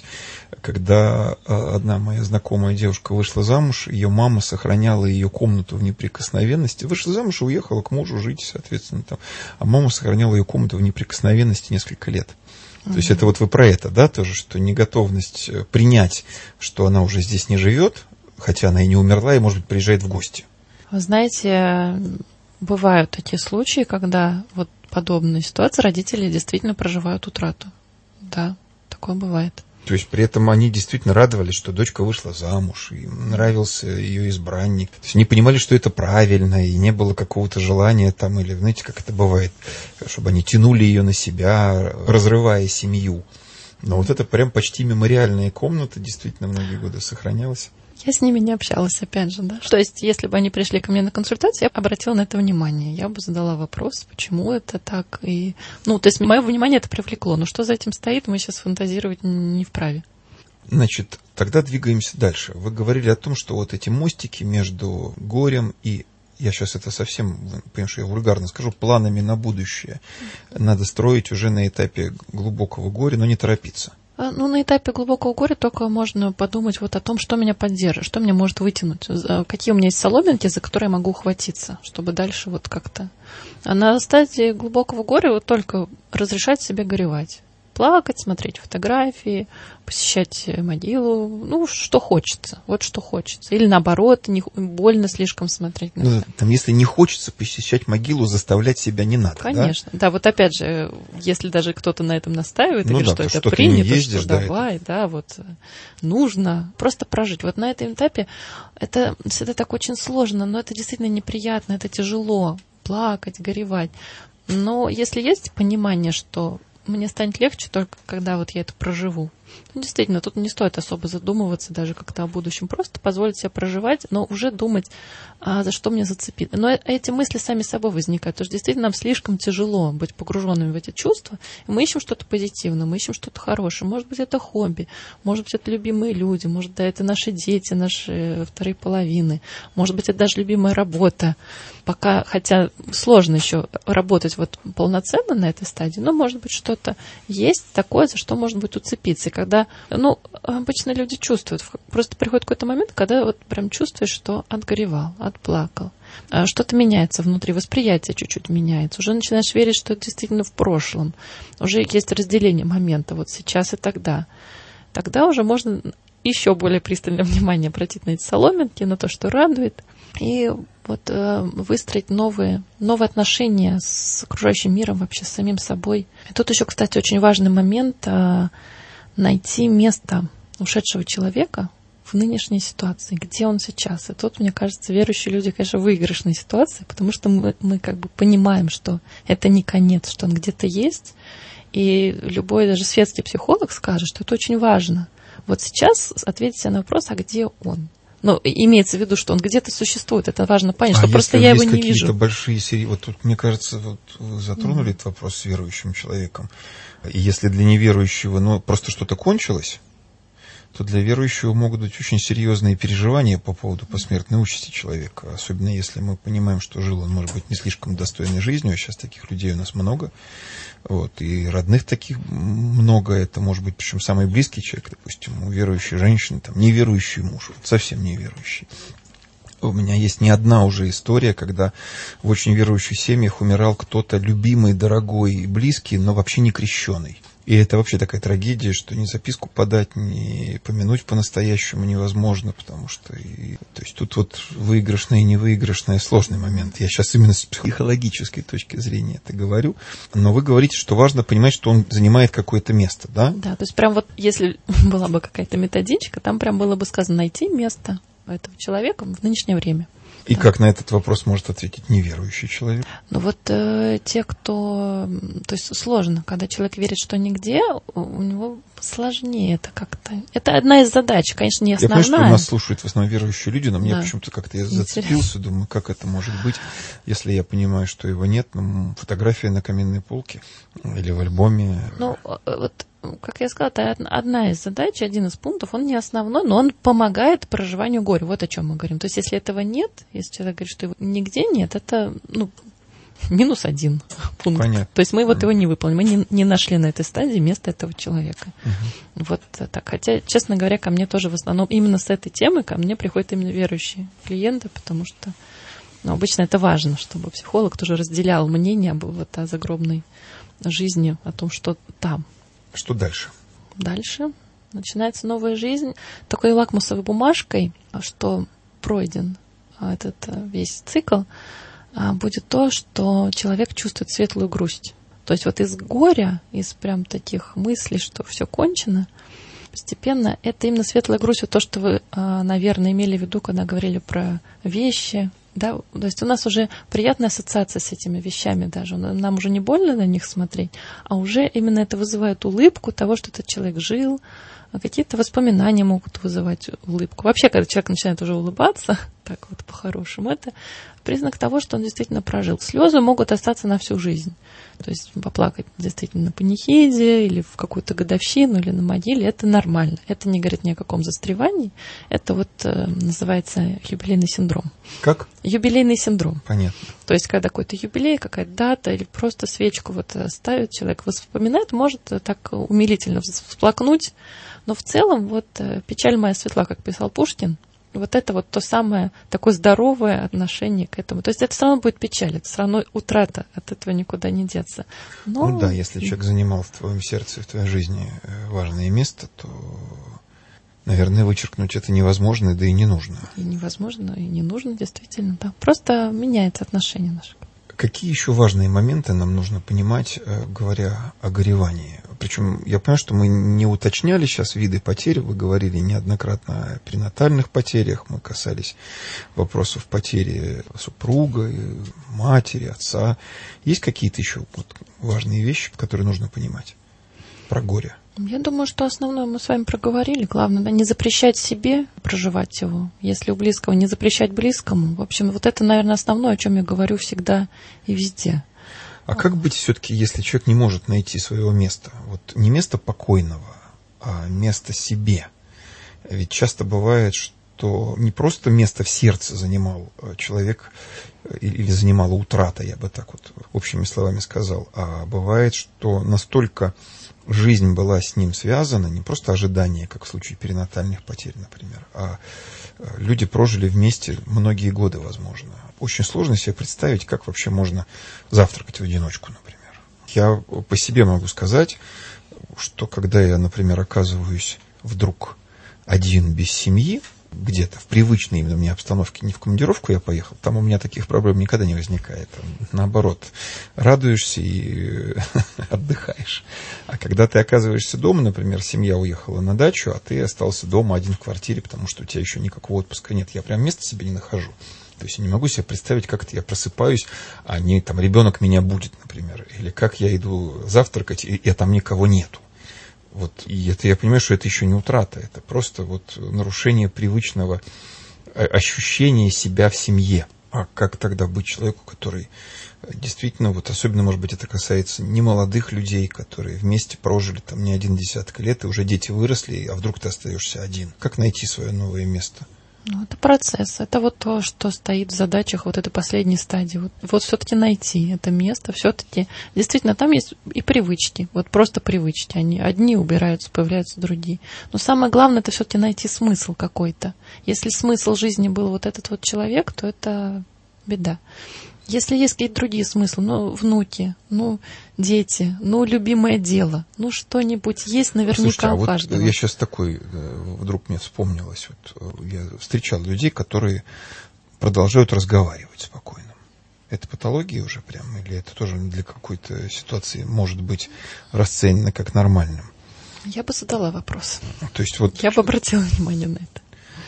Когда одна моя знакомая девушка вышла замуж, ее мама сохраняла ее комнату в неприкосновенности. Вышла замуж и уехала к мужу жить, соответственно, там. А мама сохраняла ее комнату в неприкосновенности несколько лет. То есть это вот вы про это, да, тоже, что неготовность принять, что она уже здесь не живет, хотя она и не умерла, и, может быть, приезжает в гости. Вы знаете, бывают такие случаи, когда вот подобные ситуации родители действительно проживают утрату. Да, такое бывает. То есть при этом они действительно радовались, что дочка вышла замуж, им нравился ее избранник. То есть они понимали, что это правильно, и не было какого-то желания там, или, знаете, как это бывает, чтобы они тянули ее на себя, разрывая семью. Но вот это прям почти мемориальная комната, действительно многие годы сохранялась. Я с ними не общалась, опять же, да. То есть, если бы они пришли ко мне на консультацию, я бы обратила на это внимание. Я бы задала вопрос, почему это так. И, ну, то есть, мое внимание это привлекло. Но что за этим стоит, мы сейчас фантазировать не вправе. Значит, тогда двигаемся дальше. Вы говорили о том, что вот эти мостики между горем и, я сейчас это совсем, понимаю, что я вульгарно скажу, планами на будущее надо строить уже на этапе глубокого горя, но не торопиться. Ну, на этапе глубокого горя только можно подумать вот о том, что меня поддержит, что меня может вытянуть, какие у меня есть соломинки, за которые я могу ухватиться, чтобы дальше вот как-то... А на стадии глубокого горя вот только разрешать себе горевать. Плакать, смотреть фотографии, посещать могилу, ну, что хочется, вот что хочется. Или наоборот, не, больно слишком смотреть. На ну, там, если не хочется посещать могилу, заставлять себя не надо. Конечно, да, да вот опять же, если даже кто-то на этом настаивает, ну, или да, что это что принято, ездишь, что да, давай, это... да, вот нужно просто прожить. Вот на этом этапе это, это так очень сложно, но это действительно неприятно, это тяжело, плакать, горевать. Но если есть понимание, что мне станет легче только когда вот я это проживу. Ну, действительно, тут не стоит особо задумываться даже как-то о будущем. Просто позволить себе проживать, но уже думать, а за что мне зацепить. Но эти мысли сами собой возникают. Потому что действительно нам слишком тяжело быть погруженными в эти чувства. И мы ищем что-то позитивное, мы ищем что-то хорошее. Может быть, это хобби, может быть, это любимые люди, может, да, это наши дети, наши вторые половины. Может быть, это даже любимая работа. Пока, хотя сложно еще работать вот полноценно на этой стадии, но, может быть, что-то есть такое, за что может быть уцепиться. И когда, ну, обычно люди чувствуют, просто приходит какой-то момент, когда вот прям чувствуешь, что отгоревал, отплакал. Что-то меняется внутри, восприятие чуть-чуть меняется. Уже начинаешь верить, что это действительно в прошлом. Уже есть разделение момента, вот сейчас и тогда. Тогда уже можно еще более пристальное внимание обратить на эти соломинки, на то, что радует, и вот э, выстроить новые, новые отношения с окружающим миром, вообще с самим собой. И тут еще, кстати, очень важный момент э, найти место ушедшего человека в нынешней ситуации, где он сейчас. И тут, мне кажется, верующие люди, конечно, в выигрышной ситуации, потому что мы, мы как бы понимаем, что это не конец, что он где-то есть. И любой даже светский психолог скажет, что это очень важно. Вот сейчас ответить себе на вопрос, а где он? Ну, имеется в виду, что он где-то существует. Это важно понять, а что просто я его не вижу. Есть какие-то большие серии. Вот тут, мне кажется, вот вы затронули mm-hmm. этот вопрос с верующим человеком. И если для неверующего, ну, просто что-то кончилось, то для верующего могут быть очень серьезные переживания по поводу посмертной участи человека. Особенно если мы понимаем, что жил он, может быть, не слишком достойной жизнью. А сейчас таких людей у нас много. Вот, и родных таких много. Это может быть, причем самый близкий человек, допустим, у верующей женщины, там, неверующий муж, вот, совсем неверующий. У меня есть не одна уже история, когда в очень верующих семьях умирал кто-то любимый, дорогой и близкий, но вообще не крещеный. И это вообще такая трагедия, что ни записку подать, ни помянуть по-настоящему невозможно, потому что и, то есть тут вот выигрышное и невыигрышное сложный момент. Я сейчас именно с психологической точки зрения это говорю. Но вы говорите, что важно понимать, что он занимает какое-то место, да? Да, то есть прям вот если была бы какая-то методичка, там прям было бы сказано найти место этого человека в нынешнее время. И да. Как на этот вопрос может ответить неверующий человек? Ну вот э, те, кто... То есть сложно, когда человек верит, что нигде, у него сложнее это как-то. Это одна из задач, конечно, не основная. Я понимаю, что нас слушают в основном верующие люди, но мне да. почему-то как-то я зацепился, думаю, как это может быть, если я понимаю, что его нет, ну, фотография на каминной полке или в альбоме. Ну, вот... Как я сказала, это одна из задач, один из пунктов, он не основной, но он помогает проживанию горя. Вот о чем мы говорим. То есть, если этого нет, если человек говорит, что его нигде нет, это ну, минус один пункт. Понятно. То есть, мы вот его не выполним, мы не, не нашли на этой стадии место этого человека. Угу. Вот так. Хотя, честно говоря, ко мне тоже в основном именно с этой темы ко мне приходят именно верующие клиенты, потому что ну, обычно это важно, чтобы психолог тоже разделял мнение об вот, о загробной жизни, о том, что там. Что дальше? Дальше начинается новая жизнь. Такой лакмусовой бумажкой, что пройден этот весь цикл, будет то, что человек чувствует светлую грусть. То есть вот из горя, из прям таких мыслей, что все кончено, постепенно это именно светлая грусть, вот то, что вы, наверное, имели в виду, когда говорили про вещи. Да, то есть у нас уже приятная ассоциация с этими вещами даже. Нам уже не больно на них смотреть, а уже именно это вызывает улыбку того, что этот человек жил, а какие-то воспоминания могут вызывать улыбку. Вообще, когда человек начинает уже улыбаться, так вот по-хорошему, это признак того, что он действительно прожил. Слезы могут остаться на всю жизнь. То есть поплакать действительно на панихиде или в какую-то годовщину или на могиле, это нормально. Это не говорит ни о каком застревании. Это вот э, называется юбилейный синдром. Как? Юбилейный синдром. Понятно. То есть, когда какой-то юбилей, какая-то дата или просто свечку вот ставит, человек вспоминает, может так умилительно всплакнуть. Но в целом вот печаль моя светла, как писал Пушкин, вот это вот то самое такое здоровое отношение к этому. То есть это все равно будет печаль, это все равно утрата, от этого никуда не деться. Но... Ну да, если человек занимал в твоем сердце, в твоей жизни важное место, то, наверное, вычеркнуть это невозможно, да и не нужно. И невозможно, и не нужно, действительно, да. Просто меняется отношение наше. Какие еще важные моменты нам нужно понимать, говоря о горевании? Причем я понимаю, что мы не уточняли сейчас виды потерь, вы говорили неоднократно о пренатальных потерях, мы касались вопросов потери супруга, матери, отца. Есть какие-то еще вот важные вещи, которые нужно понимать про горе? Я думаю, что основное мы с вами проговорили. Главное, да, не запрещать себе проживать его. Если у близкого, не запрещать близкому. В общем, вот это, наверное, основное, о чем я говорю всегда и везде. А как быть все-таки, если человек не может найти своего места? Вот не место покойного, а место себе. Ведь часто бывает, что не просто место в сердце занимал человек или занимала утрата, я бы так вот общими словами сказал, а бывает, что настолько жизнь была с ним связана, не просто ожидание, как в случае перинатальных потерь, например, а люди прожили вместе многие годы, возможно. Очень сложно себе представить, как вообще можно завтракать в одиночку, например. Я по себе могу сказать, что когда я, например, оказываюсь вдруг один без семьи, где-то в привычной именно мне обстановке, не в командировку я поехал, там у меня таких проблем никогда не возникает. Наоборот, радуешься и отдыхаешь. А когда ты оказываешься дома, например, семья уехала на дачу, а ты остался дома один в квартире, потому что у тебя еще никакого отпуска нет, я прям места себе не нахожу. То есть я не могу себе представить, как это я просыпаюсь, а не там ребенок меня будет, например, или как я иду завтракать, и, и там никого нету. Вот, и это я понимаю, что это еще не утрата, это просто вот нарушение привычного ощущения себя в семье. А как тогда быть человеку, который действительно, вот особенно, может быть, это касается немолодых людей, которые вместе прожили там не один десяток лет, и уже дети выросли, а вдруг ты остаешься один. Как найти свое новое место? Ну, это процесс, это вот то, что стоит в задачах вот этой последней стадии. Вот, вот все-таки найти это место, все-таки действительно там есть и привычки, вот просто привычки, они одни убираются, появляются другие. Но самое главное это все-таки найти смысл какой-то. Если смысл жизни был вот этот вот человек, то это беда. Если есть какие-то другие смыслы, ну, внуки, ну, дети, ну, любимое дело, ну, что-нибудь есть наверняка. Слушайте, а у каждого. Вот я сейчас такой, вдруг мне вспомнилось, вот я встречал людей, которые продолжают разговаривать спокойно. Это патология уже прям, или это тоже для какой-то ситуации может быть расценено как нормальным? Я бы задала вопрос. То есть вот... Я бы обратила внимание на это.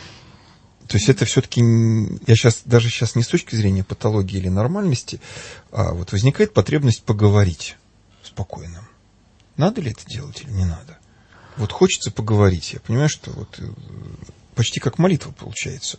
То есть это все-таки, я сейчас, даже сейчас не с точки зрения патологии или нормальности, а вот возникает потребность поговорить спокойно. Надо ли это делать или не надо? Вот хочется поговорить. Я понимаю, что вот почти как молитва получается.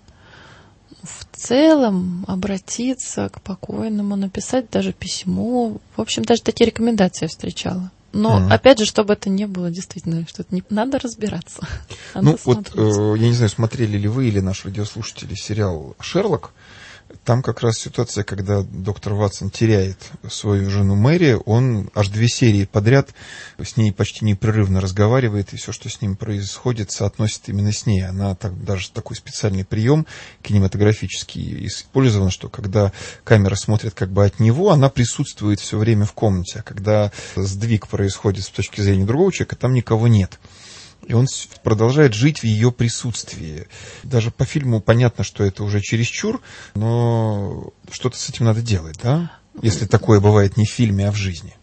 В целом обратиться к покойному, написать даже письмо. В общем, даже такие рекомендации я встречала. Но, mm-hmm. опять же, чтобы это не было действительно, что-то не... надо разбираться. Надо ну, вот, э, я не знаю, смотрели ли вы или наши радиослушатели сериал «Шерлок». Там как раз ситуация, когда доктор Ватсон теряет свою жену Мэри, он аж две серии подряд с ней почти непрерывно разговаривает, и все, что с ним происходит, соотносит именно с ней. Она так, даже такой специальный прием кинематографический использован, что когда камера смотрит как бы от него, она присутствует все время в комнате, а когда сдвиг происходит с точки зрения другого человека, там никого нет. И он продолжает жить в ее присутствии. Даже по фильму понятно, что это уже чересчур, но что-то с этим надо делать, да? Если такое бывает не в фильме, а в жизни.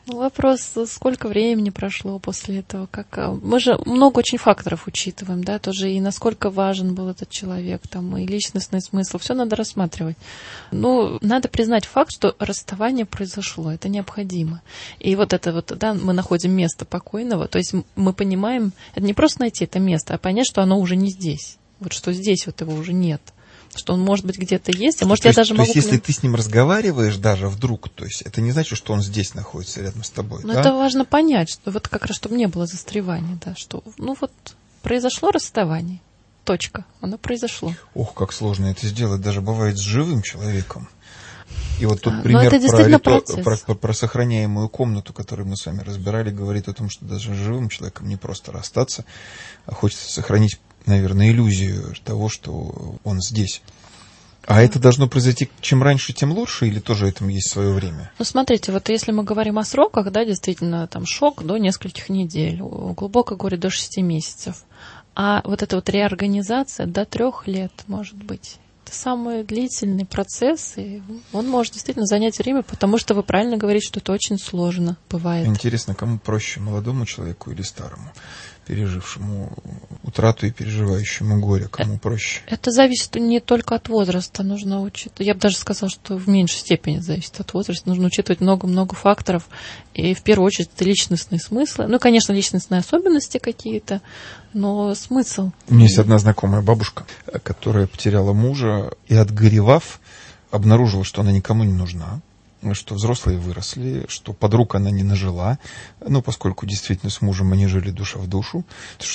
Вопрос, сколько времени прошло после этого, как мы же много очень факторов учитываем, да, тоже и насколько важен был этот человек, там, и личностный смысл, все надо рассматривать. Ну, надо признать факт, что расставание произошло, это необходимо. И вот это вот, да, мы находим место покойного, то есть мы понимаем, это не просто найти это место, а понять, что оно уже не здесь, вот что здесь вот его уже нет. Что он, может быть, где-то есть, а может, то я есть, даже то могу... То есть, если ты с ним разговариваешь даже вдруг, то есть, это не значит, что он здесь находится рядом с тобой, Но да? это важно понять, что вот как раз, чтобы не было застревания, да, что, ну вот, произошло расставание, точка, оно произошло. Ох, как сложно это сделать, даже бывает с живым человеком. И вот тот А, пример это про, лито, про, про, про сохраняемую комнату, которую мы с вами разбирали, говорит о том, что даже с живым человеком не просто расстаться, а хочется сохранить, наверное, иллюзию того, что он здесь. А это должно произойти чем раньше, тем лучше, или тоже этому есть свое время? Ну, смотрите, вот если мы говорим о сроках, да, действительно, там шок до нескольких недель, глубокое горе до шести месяцев. А вот эта вот реорганизация до трех лет, может быть. Это самый длительный процесс, и он может действительно занять время, потому что вы правильно говорите, что это очень сложно бывает. Интересно, кому проще, молодому человеку или старому, пережившему утрату и переживающему горе, кому проще? Это зависит не только от возраста, нужно учитывать, я бы даже сказала, что в меньшей степени зависит от возраста, нужно учитывать много-много факторов, и в первую очередь это личностные смыслы, ну, конечно, личностные особенности какие-то, но смысл. У меня есть одна знакомая бабушка, которая потеряла мужа и, отгоревав, обнаружила, что она никому не нужна, что взрослые выросли, что подруг она не нажила, ну, поскольку действительно с мужем они жили душа в душу,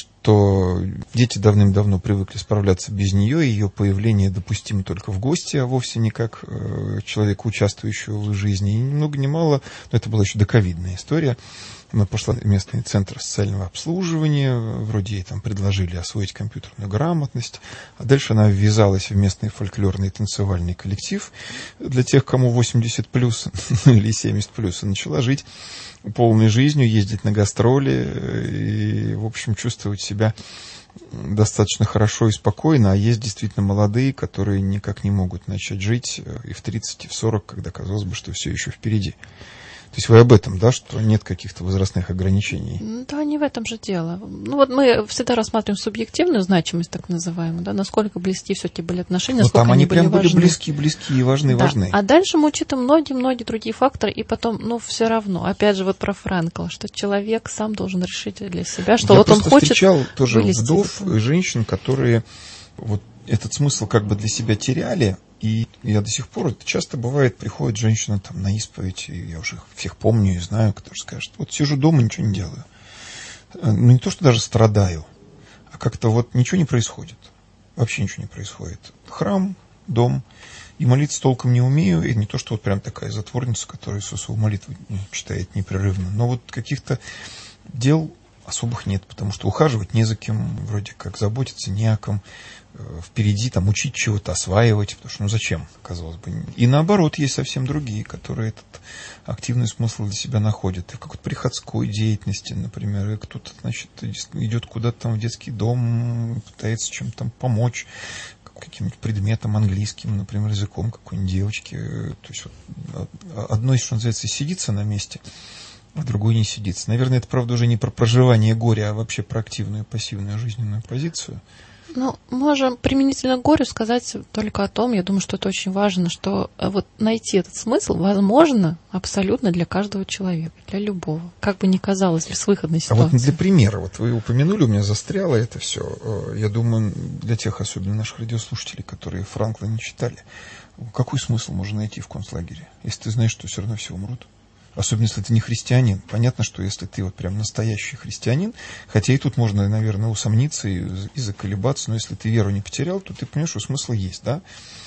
что дети давным-давно привыкли справляться без нее, и ее появление допустимо только в гости, а вовсе не как э, человека, участвующего в их жизни. И ни много ни мало, но это была еще доковидная история. Она пошла в местный центр социального обслуживания, вроде ей там предложили освоить компьютерную грамотность, а дальше она ввязалась в местный фольклорный танцевальный коллектив для тех, кому восемьдесят плюс, ну или семьдесят плюс, и начала жить полной жизнью, ездить на гастроли и, в общем, чувствовать себя достаточно хорошо и спокойно, а есть действительно молодые, которые никак не могут начать жить и в тридцать, и в сорок, когда казалось бы, что все еще впереди. То есть вы об этом, да, что нет каких-то возрастных ограничений? Да, не в этом же дело. Ну вот мы всегда рассматриваем субъективную значимость, так называемую, да, насколько близки все-таки были отношения, но насколько там они, они прям были были близки, близки и важны, да. важны. А дальше мы учитываем многие-многие другие факторы, и потом, ну, все равно, опять же, вот про Франкла, что человек сам должен решить для себя, что Я вот он хочет встречал тоже вдов это. и женщин, которые вот этот смысл как бы для себя теряли, и я до сих пор, это часто бывает, приходит женщина там на исповедь, и я уже всех помню и знаю, кто скажет, вот сижу дома, ничего не делаю. Ну, не то, что даже страдаю, а как-то вот ничего не происходит. Вообще ничего не происходит. Храм, дом, и молиться толком не умею, и не то, что вот прям такая затворница, которая Иисусову молитву читает непрерывно, но вот каких-то дел особых нет, потому что ухаживать не за кем, вроде как заботиться не о ком, впереди там учить чего-то, осваивать, потому что ну зачем, казалось бы. И наоборот, есть совсем другие, которые этот активный смысл для себя находят. И в какой-то приходской деятельности, например, и кто-то, значит, идет куда-то там в детский дом, пытается чем-то там помочь, каким-нибудь предметом английским, например, языком какой-нибудь девочки. То есть вот, одно, что называется, сидится на месте, а другой не сидится. Наверное, это, правда, уже не про проживание горя, а вообще про активную и пассивную жизненную позицию. Ну, можем применительно к горю сказать только о том, я думаю, что это очень важно, что вот найти этот смысл возможно абсолютно для каждого человека, для любого, как бы ни казалось, для выходной ситуации. А вот для примера, вот вы упомянули, у меня застряло это все, я думаю, для тех, особенно наших радиослушателей, которые Франкла не читали, какой смысл можно найти в концлагере, если ты знаешь, что все равно все умрут? Особенно, если ты не христианин. Понятно, что если ты вот прям настоящий христианин, хотя и тут можно, наверное, усомниться и, и заколебаться, но если ты веру не потерял, то ты понимаешь, что смысл есть, да?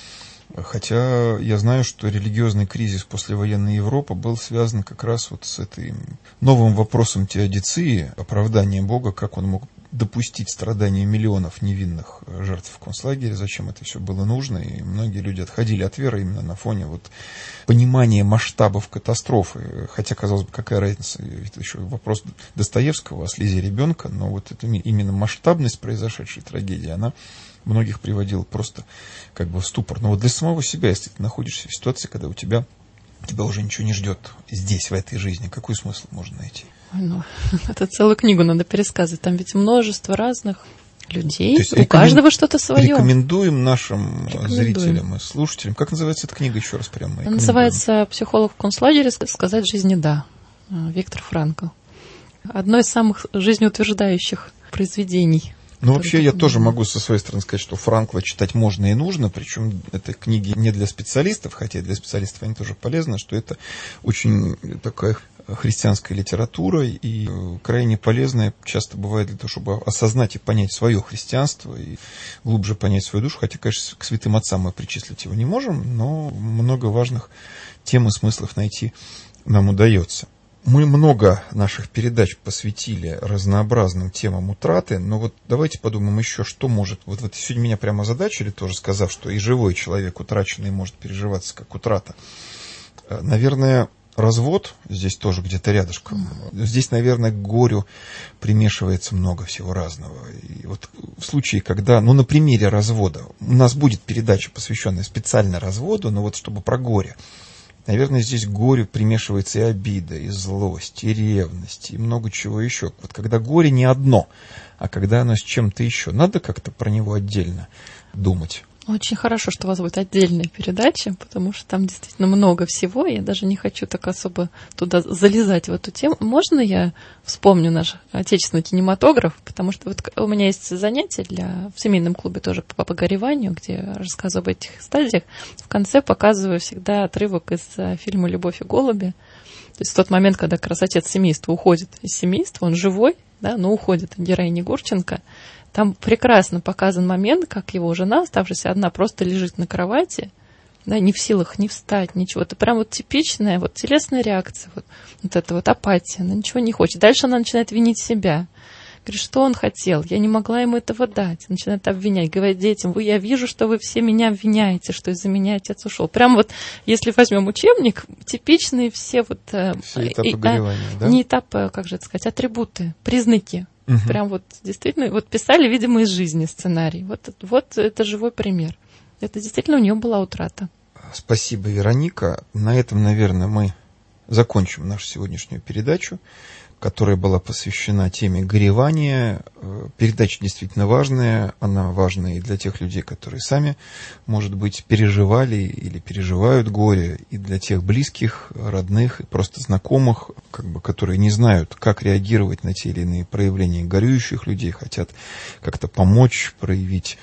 Хотя я знаю, что религиозный кризис послевоенной Европы был связан как раз вот с этим новым вопросом теодицеи, оправдания Бога, как он мог допустить страдания миллионов невинных жертв в концлагере, зачем это все было нужно, и многие люди отходили от веры именно на фоне вот понимания масштабов катастрофы, хотя, казалось бы, какая разница, это еще вопрос Достоевского о слезе ребенка, но вот это именно масштабность произошедшей трагедии, она многих приводила просто как бы в ступор. Но вот для самого себя, если ты находишься в ситуации, когда у тебя тебя уже ничего не ждет здесь, в этой жизни, какой смысл можно найти? Ну, это целую книгу надо пересказывать. Там ведь множество разных людей. У рекомен... каждого что-то свое. Рекомендуем нашим Рекомендуем. зрителям и слушателям. Как называется эта книга еще раз прямо? Называется «Психолог в концлагере. Сказать жизни да». Виктор Франкл. Одно из самых жизнеутверждающих произведений. Ну, вообще, я тоже могу со своей стороны сказать, что Франкла читать можно и нужно, причем это книги не для специалистов, хотя для специалистов они тоже полезны, что это очень такая христианская литература и крайне полезная часто бывает для того, чтобы осознать и понять свое христианство и глубже понять свою душу, хотя, конечно, к святым отцам мы причислить его не можем, но много важных тем и смыслов найти нам удается. Мы много наших передач посвятили разнообразным темам утраты, но вот давайте подумаем еще, что может... Вот, вот сегодня меня прямо озадачили, тоже сказав, что и живой человек утраченный может переживаться как утрата. Наверное, развод здесь тоже где-то рядышком. Здесь, наверное, к горю примешивается много всего разного. И вот в случае, когда... Ну, на примере развода. У нас будет передача, посвященная специально разводу, но вот чтобы про горе. Наверное, здесь к горю примешивается и обида, и злость, и ревность, и много чего еще. Вот когда горе не одно, а когда оно с чем-то еще, надо как-то про него отдельно думать. Очень хорошо, что у вас будет отдельная передача, потому что там действительно много всего. Я даже не хочу так особо туда залезать, в эту тему. Можно я вспомню наш отечественный кинематограф? Потому что вот у меня есть занятие для, в семейном клубе тоже по погореванию, где я рассказываю об этих стадиях. В конце показываю всегда отрывок из фильма «Любовь и голуби». То есть в тот момент, когда как раз отец семейства уходит из семейства, он живой, да, но уходит, героиня Гурченко. Там прекрасно показан момент, как его жена, оставшаяся одна, просто лежит на кровати, да, не в силах ни встать, ничего. Это прям вот типичная вот телесная реакция, вот, вот эта вот апатия, она ничего не хочет. Дальше она начинает винить себя. Говорит, что он хотел? Я не могла ему этого дать. Начинает обвинять, говорит детям, вы, я вижу, что вы все меня обвиняете, что из-за меня отец ушел. Прям вот, если возьмем учебник, типичные все вот... Все этапы и, горевания, а, да? Не этапы, как же это сказать, атрибуты, признаки. Угу. Прям вот действительно, вот писали, видимо, из жизни сценарий. Вот, вот это живой пример. Это действительно у нее была утрата. Спасибо, Вероника. На этом, наверное, мы закончим нашу сегодняшнюю передачу, которая была посвящена теме горевания. Передача действительно важная. Она важна и для тех людей, которые сами, может быть, переживали или переживают горе, и для тех близких, родных, и просто знакомых, как бы, которые не знают, как реагировать на те или иные проявления горюющих людей, хотят как-то помочь, проявить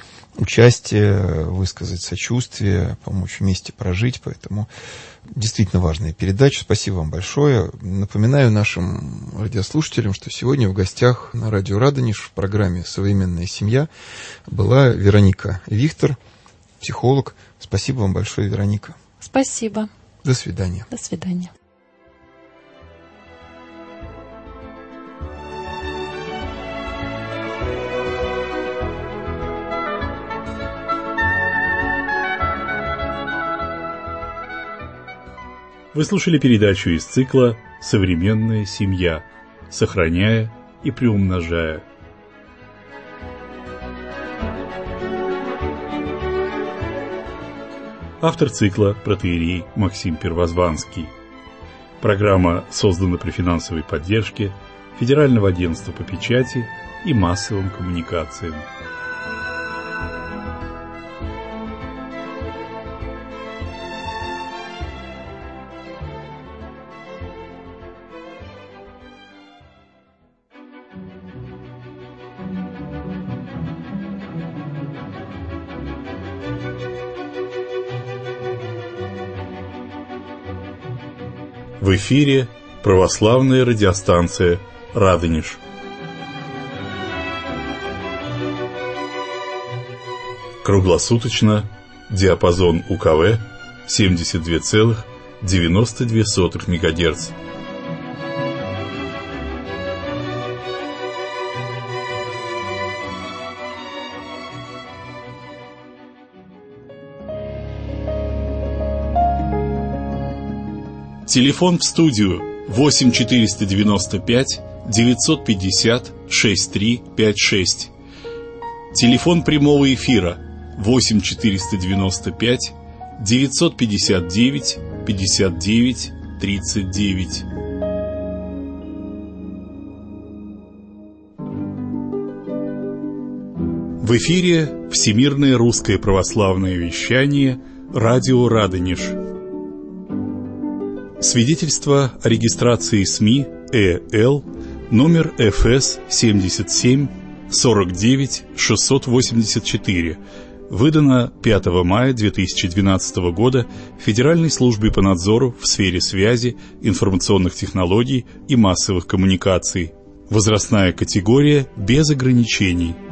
участие, высказать сочувствие, помочь вместе прожить. Поэтому действительно важная передача. Спасибо вам большое. Напоминаю нашим радиослушателям, что сегодня в гостях на радио Радонеж в программе «Современная семья» была Вероника Вихтор, психолог. Спасибо вам большое, Вероника. Спасибо. До свидания. До свидания. Вы слушали передачу из цикла «Современная семья. Сохраняя и приумножая». Автор цикла протоиерей Максим Первозванский. Программа создана при финансовой поддержке Федерального агентства по печати и массовым коммуникациям. В эфире православная радиостанция «Радонеж». Круглосуточно диапазон УКВ семьдесят два целых девяносто две сотых мегагерц. Телефон в студию восемь четыреста девяносто пять девятьсот пятьдесят шестьдесят три пятьдесят шесть. Телефон прямого эфира восемь четыреста девяносто пять девятьсот пятьдесят девять пятьдесят девять тридцать девять. В эфире Всемирное русское православное вещание «Радио Радонеж». Свидетельство о регистрации СМИ Э Л номер Эф Эс семьдесят семь сорок девять шестьсот восемьдесят четыре, выдано пятого мая две тысячи двенадцатого года Федеральной службой по надзору в сфере связи, информационных технологий и массовых коммуникаций. Возрастная категория без ограничений.